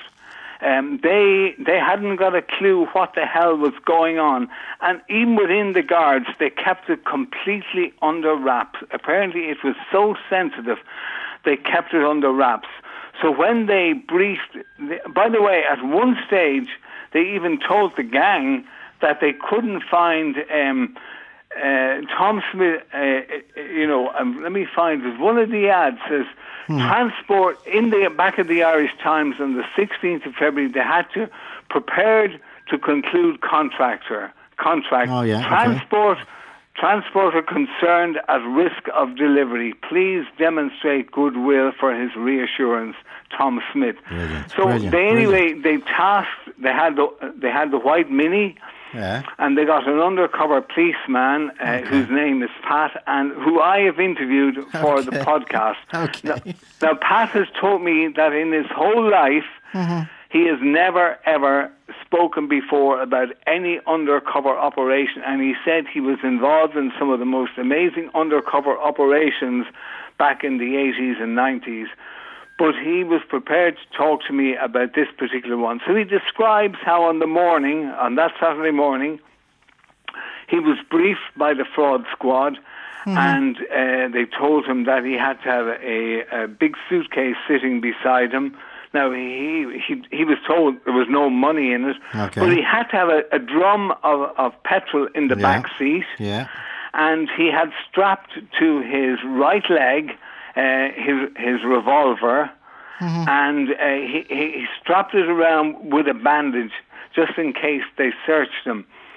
They hadn't got a clue what the hell was going on. And even within the guards, they kept it completely under wraps. Apparently it was so sensitive, they kept it under wraps. So when they briefed... by the way, at one stage, they even told the gang that they couldn't find... Tom Smith, let me find it. One of the ads says, transport, in the back of the Irish Times on the 16th of February, they had to prepared to conclude contract. Oh, yeah, Transporter concerned at risk of delivery. Please demonstrate goodwill for his reassurance, Tom Smith. Brilliant. So they had the white Mini. Yeah. And they got an undercover policeman whose name is Pat, and who I have interviewed for the podcast. Okay. Now, Pat has told me that in his whole life, he has never, ever spoken before about any undercover operation, and he said he was involved in some of the most amazing undercover operations back in the 80s and 90s. But he was prepared to talk to me about this particular one. So he describes how on that Saturday morning, he was briefed by the fraud squad, and they told him that he had to have a big suitcase sitting beside him. Now, he was told there was no money in it, but he had to have a drum of petrol in the back seat, and he had strapped to his right leg his revolver, and he strapped it around with a bandage just in case they searched him.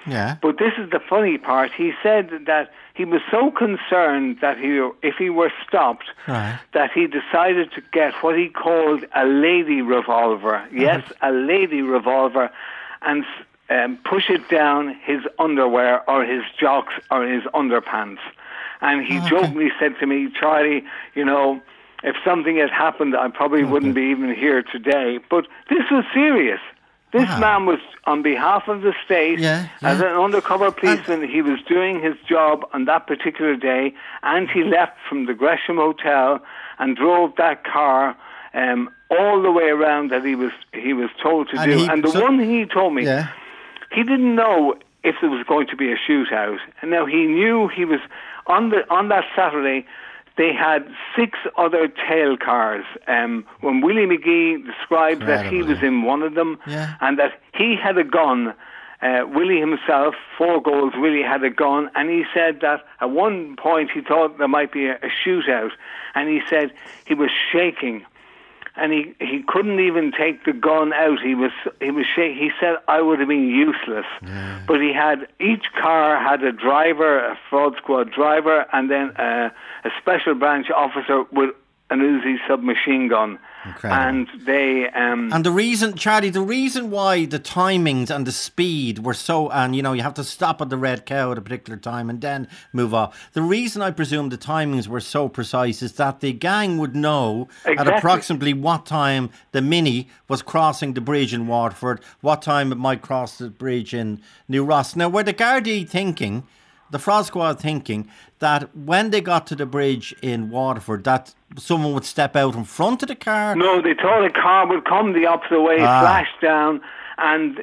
Yeah. But this is the funny part. He said that he was so concerned that if he were stopped, that he decided to get what he called a lady revolver. Yes, a lady revolver, and push it down his underwear or his jocks or his underpants. And he jokingly said to me, Charlie, you know, if something had happened, I probably wouldn't be even here today. But this was serious. This man was, on behalf of the state, as an undercover policeman, he was doing his job on that particular day, and he left from the Gresham Hotel and drove that car all the way around that he was told to do. And the one thing he told me, he didn't know if there was going to be a shootout. And now he knew he was on that Saturday. They had 6 other tail cars. When Willie McGee described that he was in one of them and that he had a gun, Willie himself, 4 goals, Willie had a gun, and he said that at one point he thought there might be a shootout, and he said he was shaking. And he couldn't even take the gun out. He was shaking. He said, I would have been useless. But each car had a driver, a fraud squad driver, and then a special branch officer with an Uzi submachine gun. Incredible. And they... and the reason, Charlie, the reason why the timings and the speed were so... And, you know, you have to stop at the Red Cow at a particular time and then move off. The reason I presume the timings were so precise is that the gang would know at approximately what time the Mini was crossing the bridge in Waterford, what time it might cross the bridge in New Ross. Now, were the Gardaí thinking, the fraud squad thinking, that when they got to the bridge in Waterford, that someone would step out in front of the car? No, they thought a car would come the opposite way, flash down, and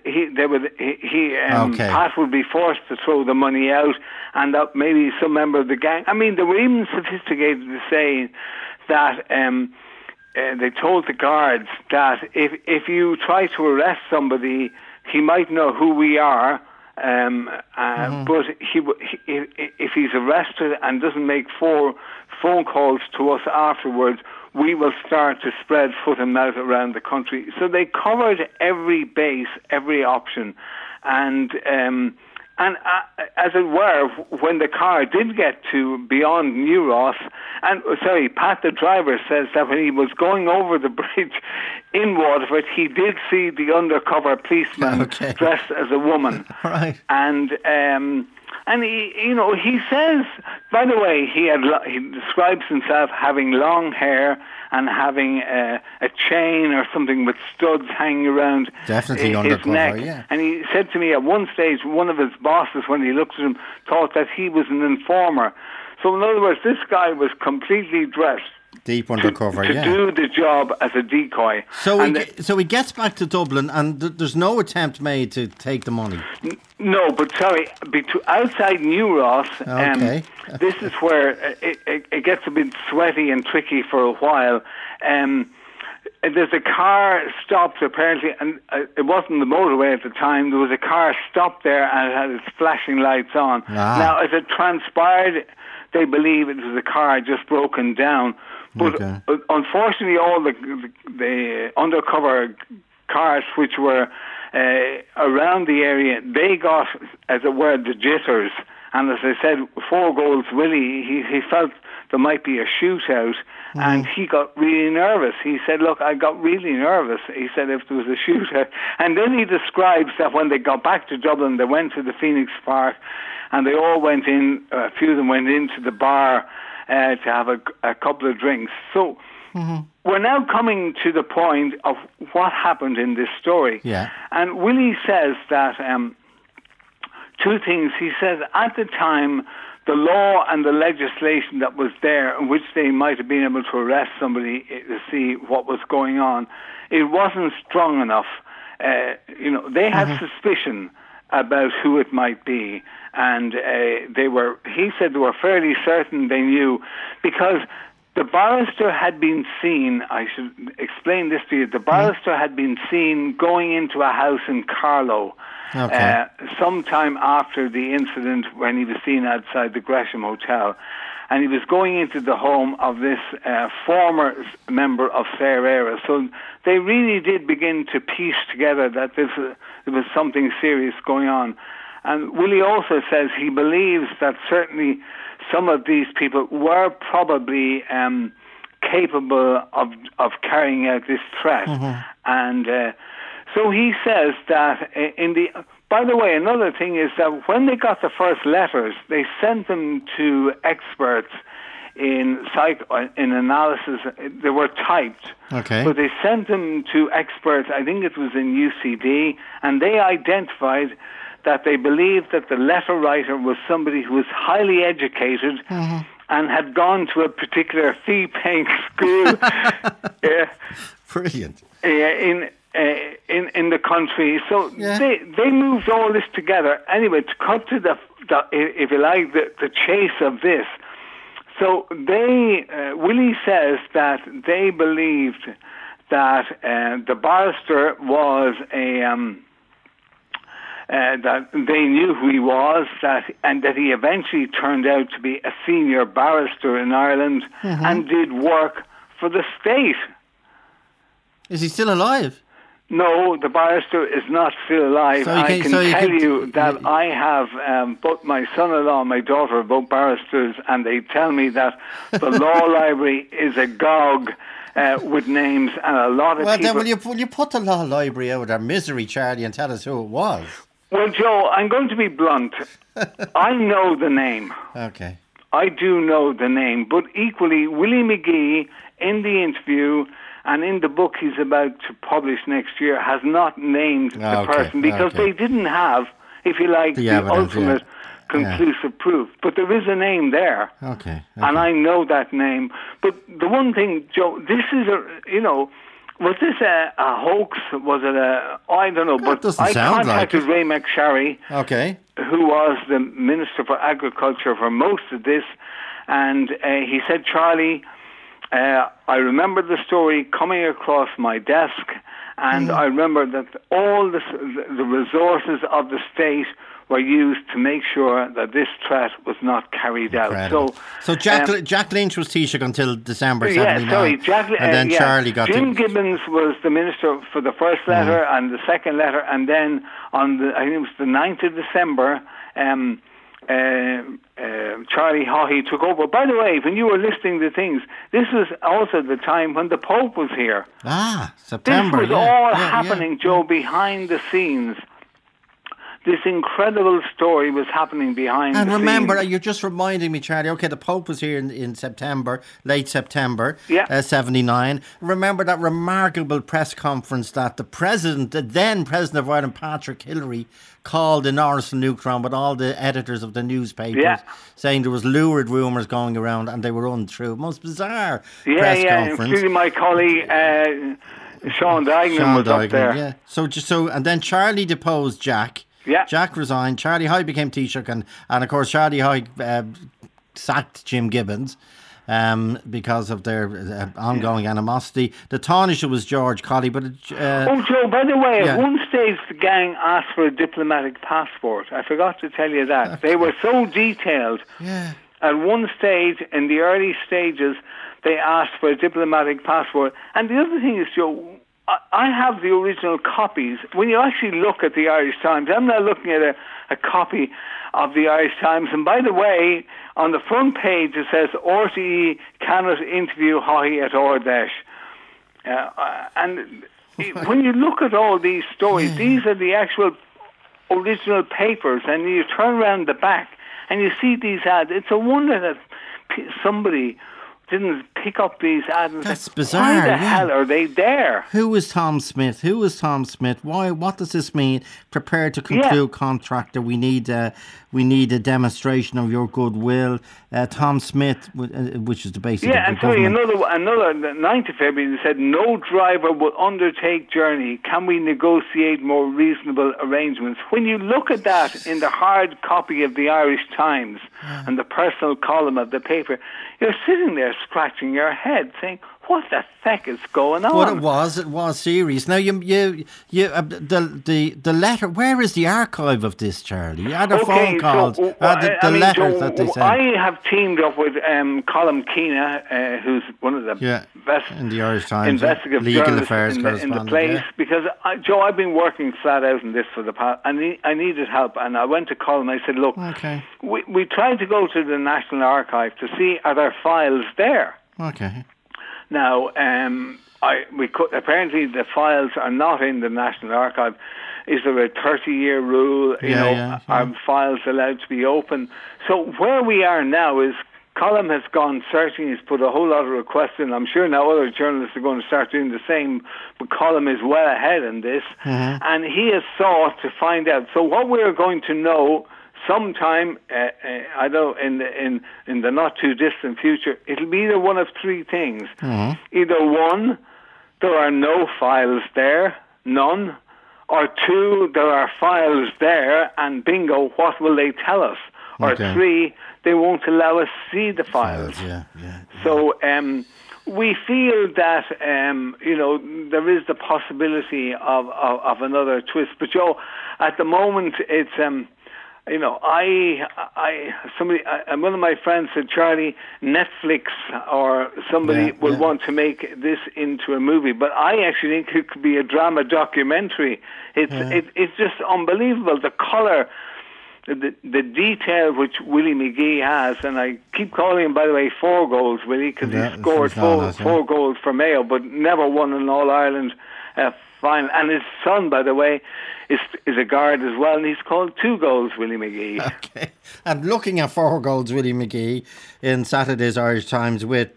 Pat would be forced to throw the money out, and that maybe some member of the gang. I mean, they were even sophisticated to say that they told the guards that if you try to arrest somebody, he might know who we are. But if he's arrested and doesn't make 4 phone calls to us afterwards, we will start to spread foot and mouth around the country. So they covered every base, every option, and as it were, when the car did get to beyond New Ross, Pat the driver says that when he was going over the bridge in Waterford, he did see the undercover policeman dressed as a woman. Right. And he says, by the way, he describes himself having long hair and having a chain or something with studs hanging around his neck. And he said to me at one stage, one of his bosses, when he looked at him, thought that he was an informer. So in other words, this guy was completely dressed deep undercover, to do the job as a decoy. So he gets back to Dublin, and there's no attempt made to take the money. No, but sorry, outside New Ross, this is where it gets a bit sweaty and tricky for a while. There's a car stopped apparently, and it wasn't the motorway at the time. There was a car stopped there and it had its flashing lights on. Now, as it transpired, they believe it was a car just broken down. But unfortunately, all the undercover cars which were around the area, they got, as it were, the jitters. And as I said, 4 goals, Willie, he felt there might be a shootout, and he got really nervous. He said, look, I got really nervous. He said, if there was a shootout. And then he describes that when they got back to Dublin, they went to the Phoenix Park, and they all went in, a few of them went into the bar to have a couple of drinks. So we're now coming to the point of what happened in this story. Yeah. And Willie says that 2 things. He says at the time, the law and the legislation that was there, in which they might have been able to arrest somebody to see what was going on, it wasn't strong enough. They had suspicion about who it might be, and he said they were fairly certain they knew, because the barrister had been seen, I should explain this to you, the barrister had been seen going into a house in Carlow sometime after the incident, when he was seen outside the Gresham Hotel. And he was going into the home of this former member of Saor Éire. So they really did begin to piece together that there was something serious going on. And Willie also says he believes that certainly some of these people were probably capable of carrying out this threat. And so he says that by the way, another thing is that when they got the first letters, they sent them to experts in analysis. They were typed. Okay. But they sent them to experts, I think it was in UCD, and they identified that they believed that the letter writer was somebody who was highly educated and had gone to a particular fee-paying school. Brilliant. In the country. So they moved all this together. Anyway, to cut to the if you like, the chase of this. So Willie says that they believed that the barrister was that they knew who he was, and that he eventually turned out to be a senior barrister in Ireland and did work for the state. Is he still alive? No, the barrister is not still alive. So I can tell you that I have both my son-in-law and my daughter are both barristers, and they tell me that the law library is agog with names, and a lot of people... Well, then will you put the law library out of their misery, Charlie, and tell us who it was? Well, Joe, I'm going to be blunt. I know the name. Okay. I do know the name, but equally, Willie McGee, in the interview... and in the book he's about to publish next year, has not named the person because they didn't have, if you like, the ultimate conclusive proof. But there is a name there. Okay. And I know that name. But the one thing, Joe, this is was this a hoax? Was it I don't know, but I contacted Ray McSharry, who was the Minister for Agriculture for most of this, and he said, Charlie, I remember the story coming across my desk, and I remember that all the resources of the state were used to make sure that this threat was not carried out. So Jack Lynch was Taoiseach until December 79. And then Charlie got Jim Gibbons was the minister for the first letter and the second letter, and then on I think it was the 9th of December, Charlie Haughey took over. By the way, when you were listing the things, this was also the time when the Pope was here. September. This was all happening, Joe, behind the scenes. This incredible story was happening behind the scenes. And remember, you're just reminding me, Charlie, okay, the Pope was here in September, late September, 79. Remember that remarkable press conference that the then President of Ireland, Patrick Hillery, called in Norris and Newcrown with all the editors of the newspapers, saying there was lurid rumours going around and they were untrue. Most bizarre press conference. Including my colleague Sean Dignan was up there. Yeah. So and then Charlie deposed Jack. Yeah. Jack resigned. Charlie Haughey became Taoiseach, and of course Charlie Haughey sacked Jim Gibbons because of their ongoing animosity. The Taoiseach was George Colley, but Joe, by the way, at one stage the gang asked for a diplomatic passport. I forgot to tell you that. They were so detailed. Yeah. At one stage, in the early stages, they asked for a diplomatic passport. And the other thing is, Joe, I have the original copies. When you actually look at the Irish Times, I'm now looking at a copy of the Irish Times. And by the way, on the front page it says, RTE cannot interview Haughey at Ordesh. And when you look at all these stories, these are the actual original papers. And you turn around the back and you see these ads. It's a wonder that somebody didn't pick up these ads. That's bizarre. Why the hell are they there? Who is Tom Smith? Why? What does this mean? Prepare to conclude contractor. We need a demonstration of your goodwill. Tom Smith, which is the basic. Yeah, and sorry, another 9th of February. They said no driver will undertake journey. Can we negotiate more reasonable arrangements? When you look at that in the hard copy of the Irish Times and the personal column of the paper, you're sitting there scratching your head, saying, what the heck is going on? But it was serious. Now, the letter, where is the archive of this, Charlie? Are there phone calls? So, the letters Joe, that they sent? I have teamed up with Colm Keena, who's one of the best in the Irish Times, investigative legal affairs in the place. Because, Joe, I've been working flat out in this for the past. I needed help, and I went to Colm. I said, look, we tried to go to the National Archive to see are there files there. Okay. Now, apparently the files are not in the National Archive. Is there a 30-year rule? Are files allowed to be open? So where we are now is Colm has gone searching. He's put a whole lot of requests in. I'm sure now other journalists are going to start doing the same. But Colm is well ahead in this, and he has sought to find out. So what we're going to know sometime, I don't in the not too distant future, it'll be either one of three things. Either one, there are no files there, none, or two, there are files there, and bingo, what will they tell us? Or three, they won't allow us to see the files. So we feel that there is the possibility of another twist. But Joe, at the moment, it's one of my friends said, Charlie, Netflix or somebody would want to make this into a movie, but I actually think it could be a drama documentary. It's just unbelievable, the colour, the detail which Willie McGee has, and I keep calling him, by the way, 4 goals, Willie, because he scored four goals for Mayo, but never won an All-Ireland final. And his son, by the way, is a guard as well, and he's called 2 goals, Willie McGee. Okay. And looking at 4 goals, Willie McGee, in Saturday's Irish Times with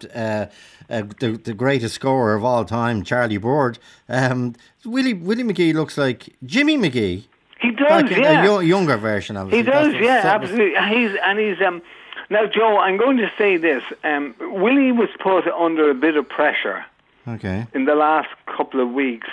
the greatest scorer of all time, Charlie Board, Willie McGee looks like Jimmy McGee. He does, a younger version of it. He does, absolutely. He's now, Joe, I'm going to say this. Willie was put under a bit of pressure in the last couple of weeks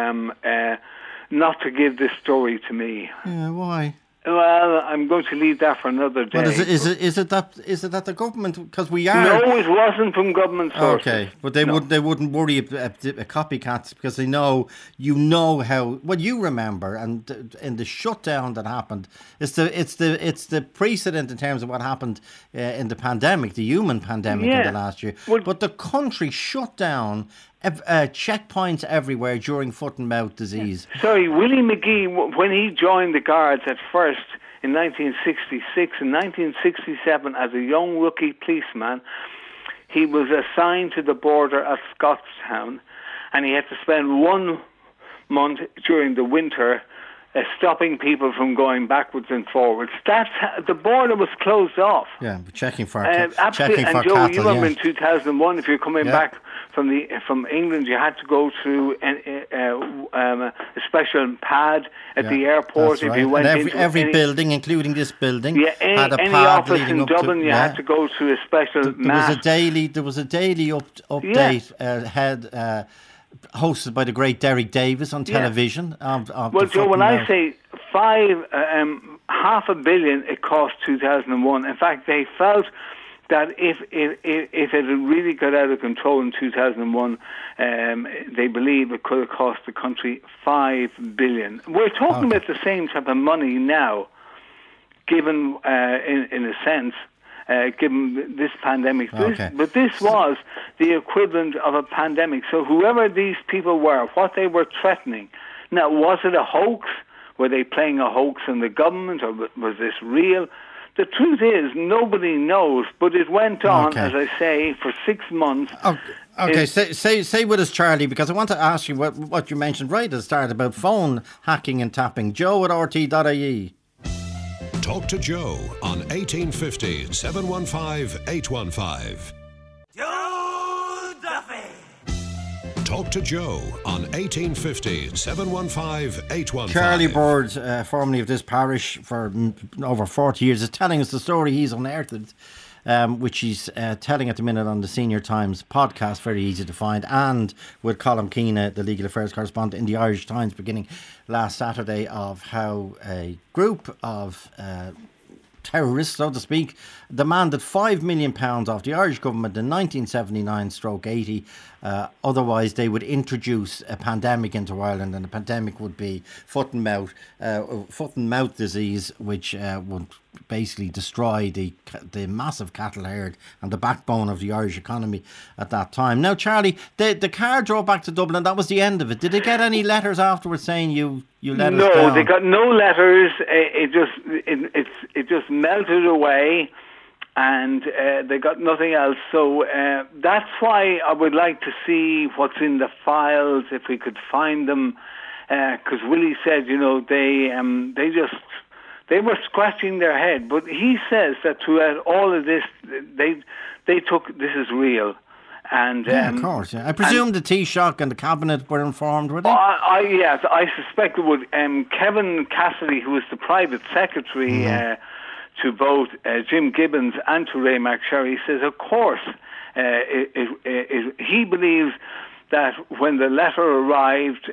not to give this story to me. Yeah, why? Well, I'm going to leave that for another day. But is it that the government? Because we are. No, it wasn't from government sources. Okay, but they wouldn't worry about copycats because they know how. Well, you remember, and in the shutdown that happened, it's the precedent in terms of what happened in the pandemic, the human pandemic in the last year. Well, but the country shut down. Checkpoints everywhere during foot and mouth disease. Sorry, Willie McGee, when he joined the Guards at first in 1966 and 1967 as a young rookie policeman, he was assigned to the border at Scottstown, and he had to spend 1 month during the winter stopping people from going backwards and forwards. The border was closed off. Yeah, checking for absolutely. And Joe, you remember in 2001, if you're coming back from England, you had to go through a special pad at the airport. If you went and every building, including this building, had a any pad office in Dublin, you had to go through a special. There was a daily update hosted by the great Derek Davis on television. Well, Joe, when I say $500 million, it cost 2001. In fact, they felt that if it had really got out of control in 2001, they believe it could have cost the country $5 billion. We're talking about the same type of money now, given in a sense. Given this pandemic. But this was the equivalent of a pandemic. So whoever these people were, what they were threatening. Now, was it a hoax? Were they playing a hoax in the government, or was this real? The truth is, nobody knows, but it went on, as I say, for 6 months. Okay, say with us, Charlie, because I want to ask you what you mentioned right at the start about phone hacking and tapping. Joe at RT.ie. Talk to Joe on 1850 715 815. Joe Duffy. Talk to Joe on 1850 715 815. Charlie Board, formerly of this parish for over 40 years, is telling us the story he's unearthed, which he's telling at the minute on the Senior Times podcast, very easy to find, and with Colm Keena, the legal affairs correspondent in the Irish Times, beginning last Saturday, of how a group of terrorists, so to speak, demanded £5 million off the Irish government in 1979/80. Otherwise, they would introduce a pandemic into Ireland, and the pandemic would be foot and mouth disease, which would basically destroy the massive cattle herd and the backbone of the Irish economy at that time. Now, Charlie, the car drove back to Dublin. That was the end of it. Did they get any letters afterwards saying you let us down? No, they got no letters. It just melted away, and they got nothing else. So that's why I would like to see what's in the files, if we could find them, because Willie said, they were scratching their head. But he says that throughout all of this, they took this is real. And of course, yeah. I presume the Taoiseach and the cabinet were informed, were they? Yes, I suspect it would. Kevin Cassidy, who was the private secretary to both Jim Gibbons and to Ray McSherry, says, of course, he believes that when the letter arrived,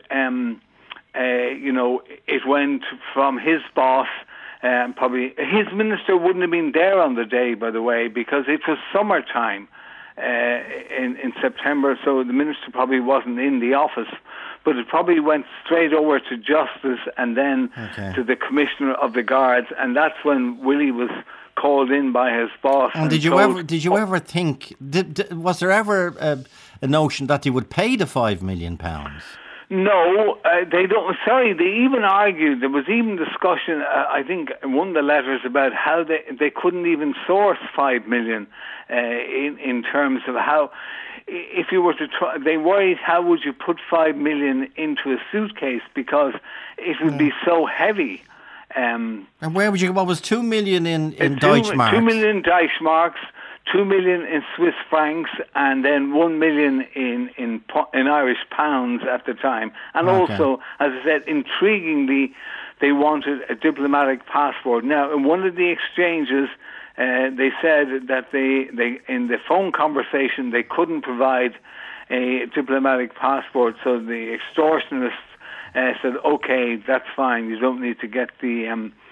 it went from his boss. Probably his minister wouldn't have been there on the day, by the way, because it was summertime in September, so the minister probably wasn't in the office. But it probably went straight over to Justice and then to the Commissioner of the Guards, and that's when Willie was called in by his boss. And did you ever think? Was there ever a notion that he would pay the £5 million? No, they don't. Sorry, they even argued. There was even discussion. I think in one of the letters about how they couldn't even source $5 million in terms of how. If you were to try, they worried how would you put $5 million into a suitcase because it would be so heavy. And where would you? What was $2 million in Deutschmarks? 2 million Deutschmarks, 2 million in Swiss francs, and then 1 million in Irish pounds at the time. And also, as I said, intriguingly, they wanted a diplomatic passport. Now, in one of the exchanges, they said that they in the phone conversation they couldn't provide a diplomatic passport. So the extortionists said, "Okay, that's fine. You don't need to get the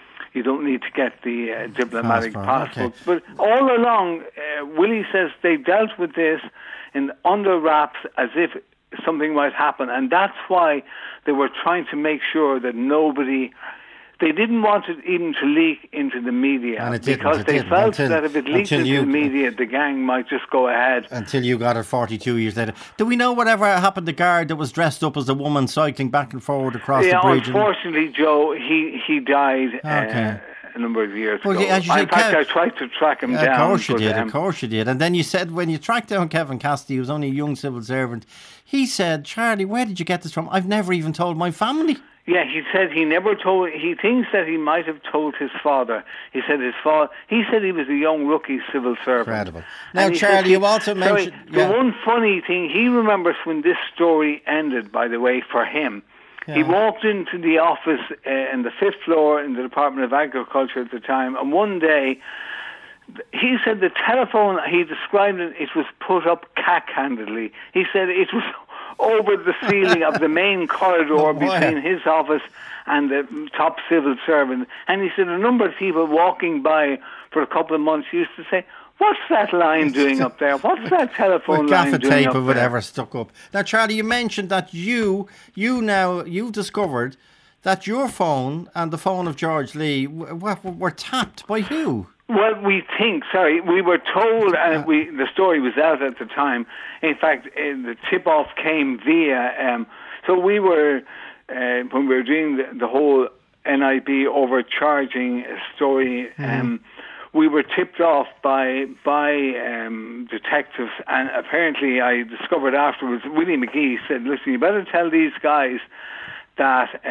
diplomatic passport." Okay. But all along, Willie says they dealt with this under wraps as if something might happen, and that's why they were trying to make sure that nobody. They didn't want it even to leak into the media because they felt that if it leaked into the media, the gang might just go ahead. Until you got it 42 years later. Do we know whatever happened to the guard that was dressed up as a woman cycling back and forward across the bridge? Unfortunately, Joe, he died a number of years ago. In fact, I tried to track him down. Of course you did. And then you said when you tracked down Kevin Cassidy, he was only a young civil servant, he said, "Charlie, where did you get this from? I've never even told my family." Yeah, he said he never told. He thinks that he might have told his father. He said his father. He said he was a young rookie civil servant. Incredible. Now, Charlie, you also mentioned the one funny thing. He remembers when this story ended. By the way, for him, he walked into the office in the 5th floor in the Department of Agriculture at the time, and one day. He said the telephone, he described it, it was put up cack-handedly. He said it was over the ceiling of the main corridor between his office and the top civil servant. And he said a number of people walking by for a couple of months used to say, "What's that line doing up there? What's that telephone line doing up there?" Gaffer tape or whatever stuck up. Now, Charlie, you mentioned that you've discovered that your phone and the phone of George Lee were tapped by who? Well, we were told, and the story was out at the time. In fact, the tip-off came via. So we were, when we were doing the whole NIB overcharging story, we were tipped off by detectives, and apparently I discovered afterwards. Willie McGee said, "Listen, you better tell these guys that."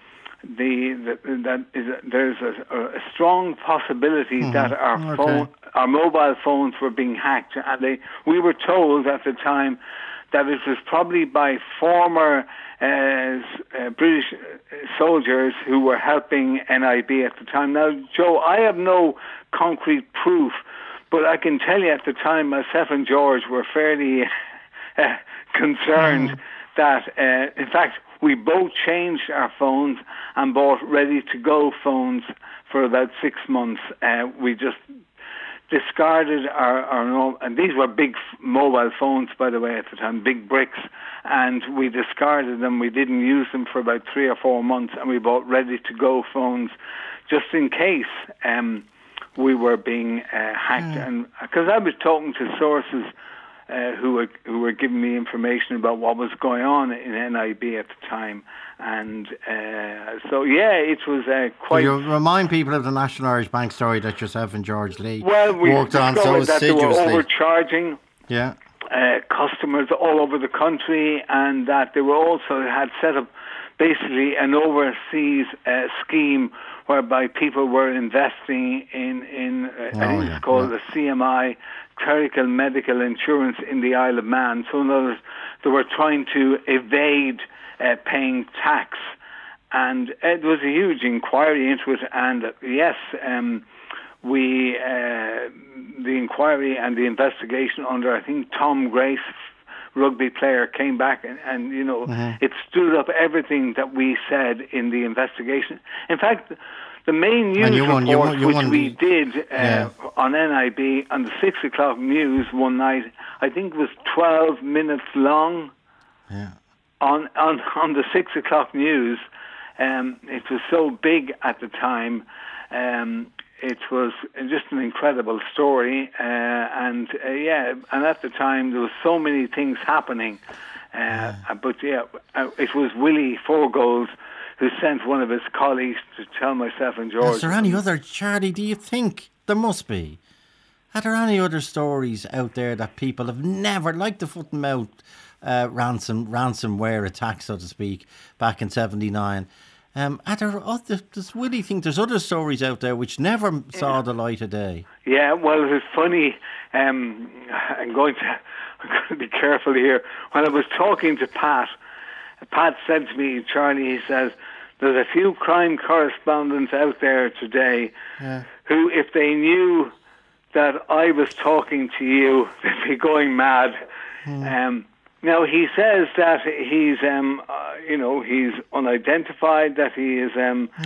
There's a strong possibility that our mobile phones were being hacked, and we were told at the time that it was probably by former British soldiers who were helping NIB at the time. Now, Joe, I have no concrete proof, but I can tell you at the time myself and George were fairly concerned that, in fact, We both changed our phones and bought ready-to-go phones for about 6 months. We just discarded our and these were big mobile phones, by the way, at the time, big bricks, and we discarded them. We didn't use them for about 3 or 4 months, and we bought ready-to-go phones just in case we were being hacked. And because I was talking to sources who were giving me information about what was going on in NIB at the time, and so it was quite. You remind people of the National Irish Bank story that yourself and George Lee we worked on so discovered that they were assiduously. overcharging customers all over the country, and that they were also had set up basically an overseas scheme whereby people were investing in I think it's called the CMI, Clerical Medical Insurance in the Isle of Man. So in other words, they were trying to evade paying tax, and it was a huge inquiry into it. And the inquiry and the investigation under, I think, Tom Grace, rugby player, came back and it stood up everything that we said in the investigation. In fact, the main news report which we did on NIB on the 6 o'clock news one night, I think it was 12 minutes long. Yeah. On the 6 o'clock news, it was so big at the time. It was just an incredible story, and at the time there was so many things happening. But it was Willie Fourgold who sent one of his colleagues to tell myself and George. Is there any other, Charlie, do you think? There must be. Are there any other stories out there that people have never, like the foot and mouth ransomware attack, so to speak, back in 79? Does Willie think there's other stories out there which never saw the light of day? Yeah, well, it was funny. I'm going to be careful here. When I was talking to Pat said to me, Charlie, he says, there's a few crime correspondents out there today who, if they knew that I was talking to you, they'd be going mad. Now, he says that he's, he's unidentified, that he is,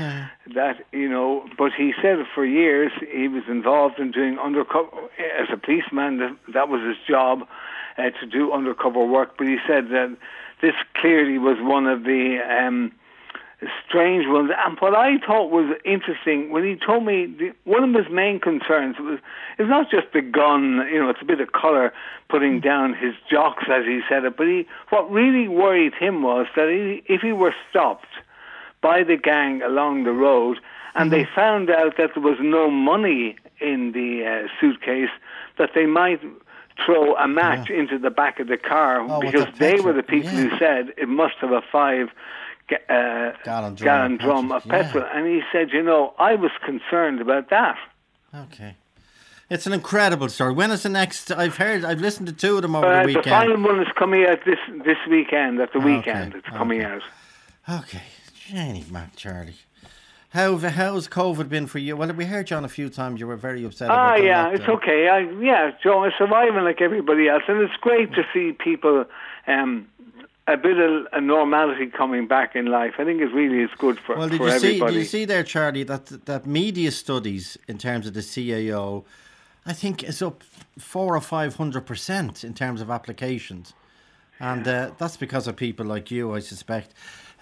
but he said for years he was involved in doing undercover, as a policeman, that was his job, to do undercover work. But he said that this clearly was one of the strange ones. And what I thought was interesting, when he told me, one of his main concerns was, it's not just the gun, it's a bit of colour putting down his jocks, as he said it, but what really worried him was that if he were stopped by the gang along the road and they found out that there was no money in the suitcase, that they might throw a match into the back of the car, because they were the people who said it must have a 5 gallon drum of petrol. And he said, I was concerned about that. Okay. It's an incredible story. When is the next? I've listened to 2 of them over the weekend. The final one is coming out this weekend, at the weekend. It's coming out. Okay. Jenny, Matt, Charlie. How's COVID been for you? Well, we heard you on a few times. You were very upset about that. Yeah, it's okay. Joe, I'm surviving like everybody else. And it's great to see people, a bit of a normality coming back in life. I think it really is good for everybody. Did you see there, Charlie, that media studies in terms of the CAO, I think is up 400 or 500% in terms of applications. And that's because of people like you, I suspect.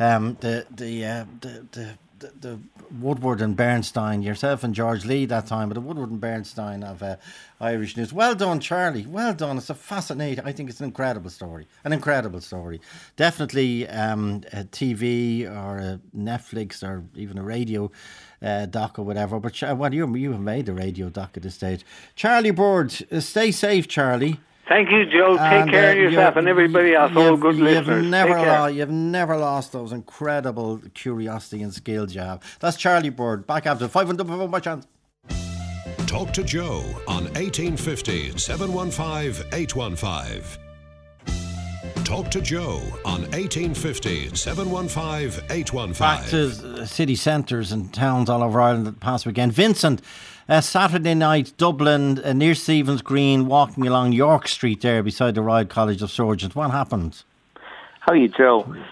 The Woodward and Bernstein, yourself and George Lee that time, but the Woodward and Bernstein of Irish News. Well done, Charlie. Well done. It's a fascinating, I think it's an incredible story. Definitely a TV or a Netflix or even a radio doc or whatever. But you have made a radio doc at this stage. Charlie Bird, stay safe, Charlie. Thank you, Joe. Take care of yourself and everybody else. All good listeners. You've never lost those incredible curiosity and skills you have. That's Charlie Bird. Back after 500 by chance. Talk to Joe on 1850 715 815. Talk to Joe on 1850 715 815. Back to city centres and towns all over Ireland the past weekend. Vincent, Saturday night, Dublin, near Stephen's Green, walking along York Street there beside the Royal College of Surgeons. What happened? How are you, Joe?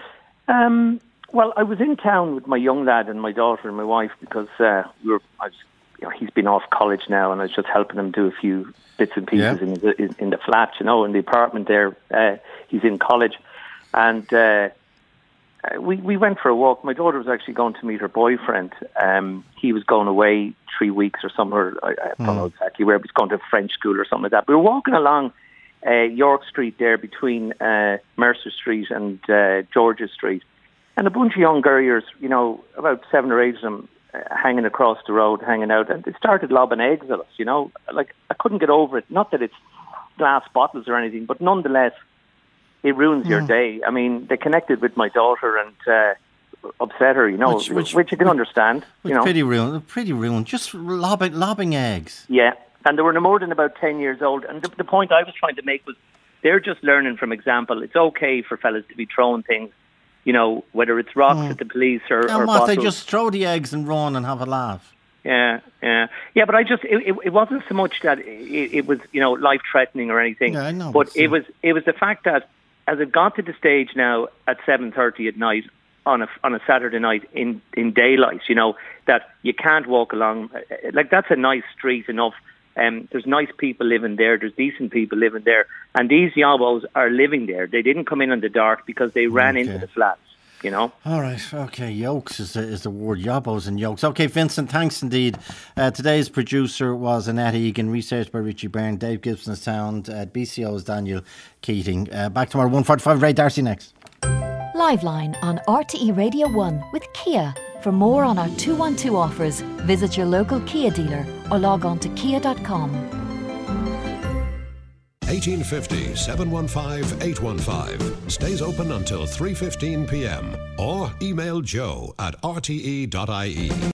Well, I was in town with my young lad and my daughter and my wife because he's been off college now, and I was just helping him do a few bits and pieces in the flat, in the apartment there. He's in college, and we went for a walk. My daughter was actually going to meet her boyfriend. He was going away 3 weeks or somewhere. I don't know exactly where. He was going to French school or something like that. We were walking along York Street there between Mercer Street and George's Street. And a bunch of young girls, about 7 or 8 of them, hanging across the road, hanging out. And they started lobbing eggs at us, Like, I couldn't get over it. Not that it's glass bottles or anything, but nonetheless, it ruins your day. I mean, they connected with my daughter and upset her, which you can understand. Pretty ruined. Just lobbing eggs. Yeah. And they were no more than about 10 years old. And the point I was trying to make was they're just learning from example. It's okay for fellas to be throwing things, whether it's rocks at the police or bottles. They just throw the eggs and run and have a laugh. Yeah. But it wasn't so much that it was, life-threatening or anything. Yeah, I know. But it was the fact that as it got to the stage now at 7:30 at night on a Saturday night in daylight, that you can't walk along. Like, that's a nice street enough. There's nice people living there. There's decent people living there. And these yobos are living there. They didn't come in the dark because they ran into the flats, All right. Okay. Yokes is the word. Yobos and yokes. Okay, Vincent, thanks indeed. Today's producer was Annette Egan, research by Richie Byrne, Dave Gibson of sound, BCO's Daniel Keating. Back tomorrow, 1:45. Ray Darcy next. Liveline on RTE Radio 1 with Kia. For more on our 212 offers, visit your local Kia dealer or log on to kia.com. 1850 715 815 stays open until 3:15 p.m. or email joe@rte.ie.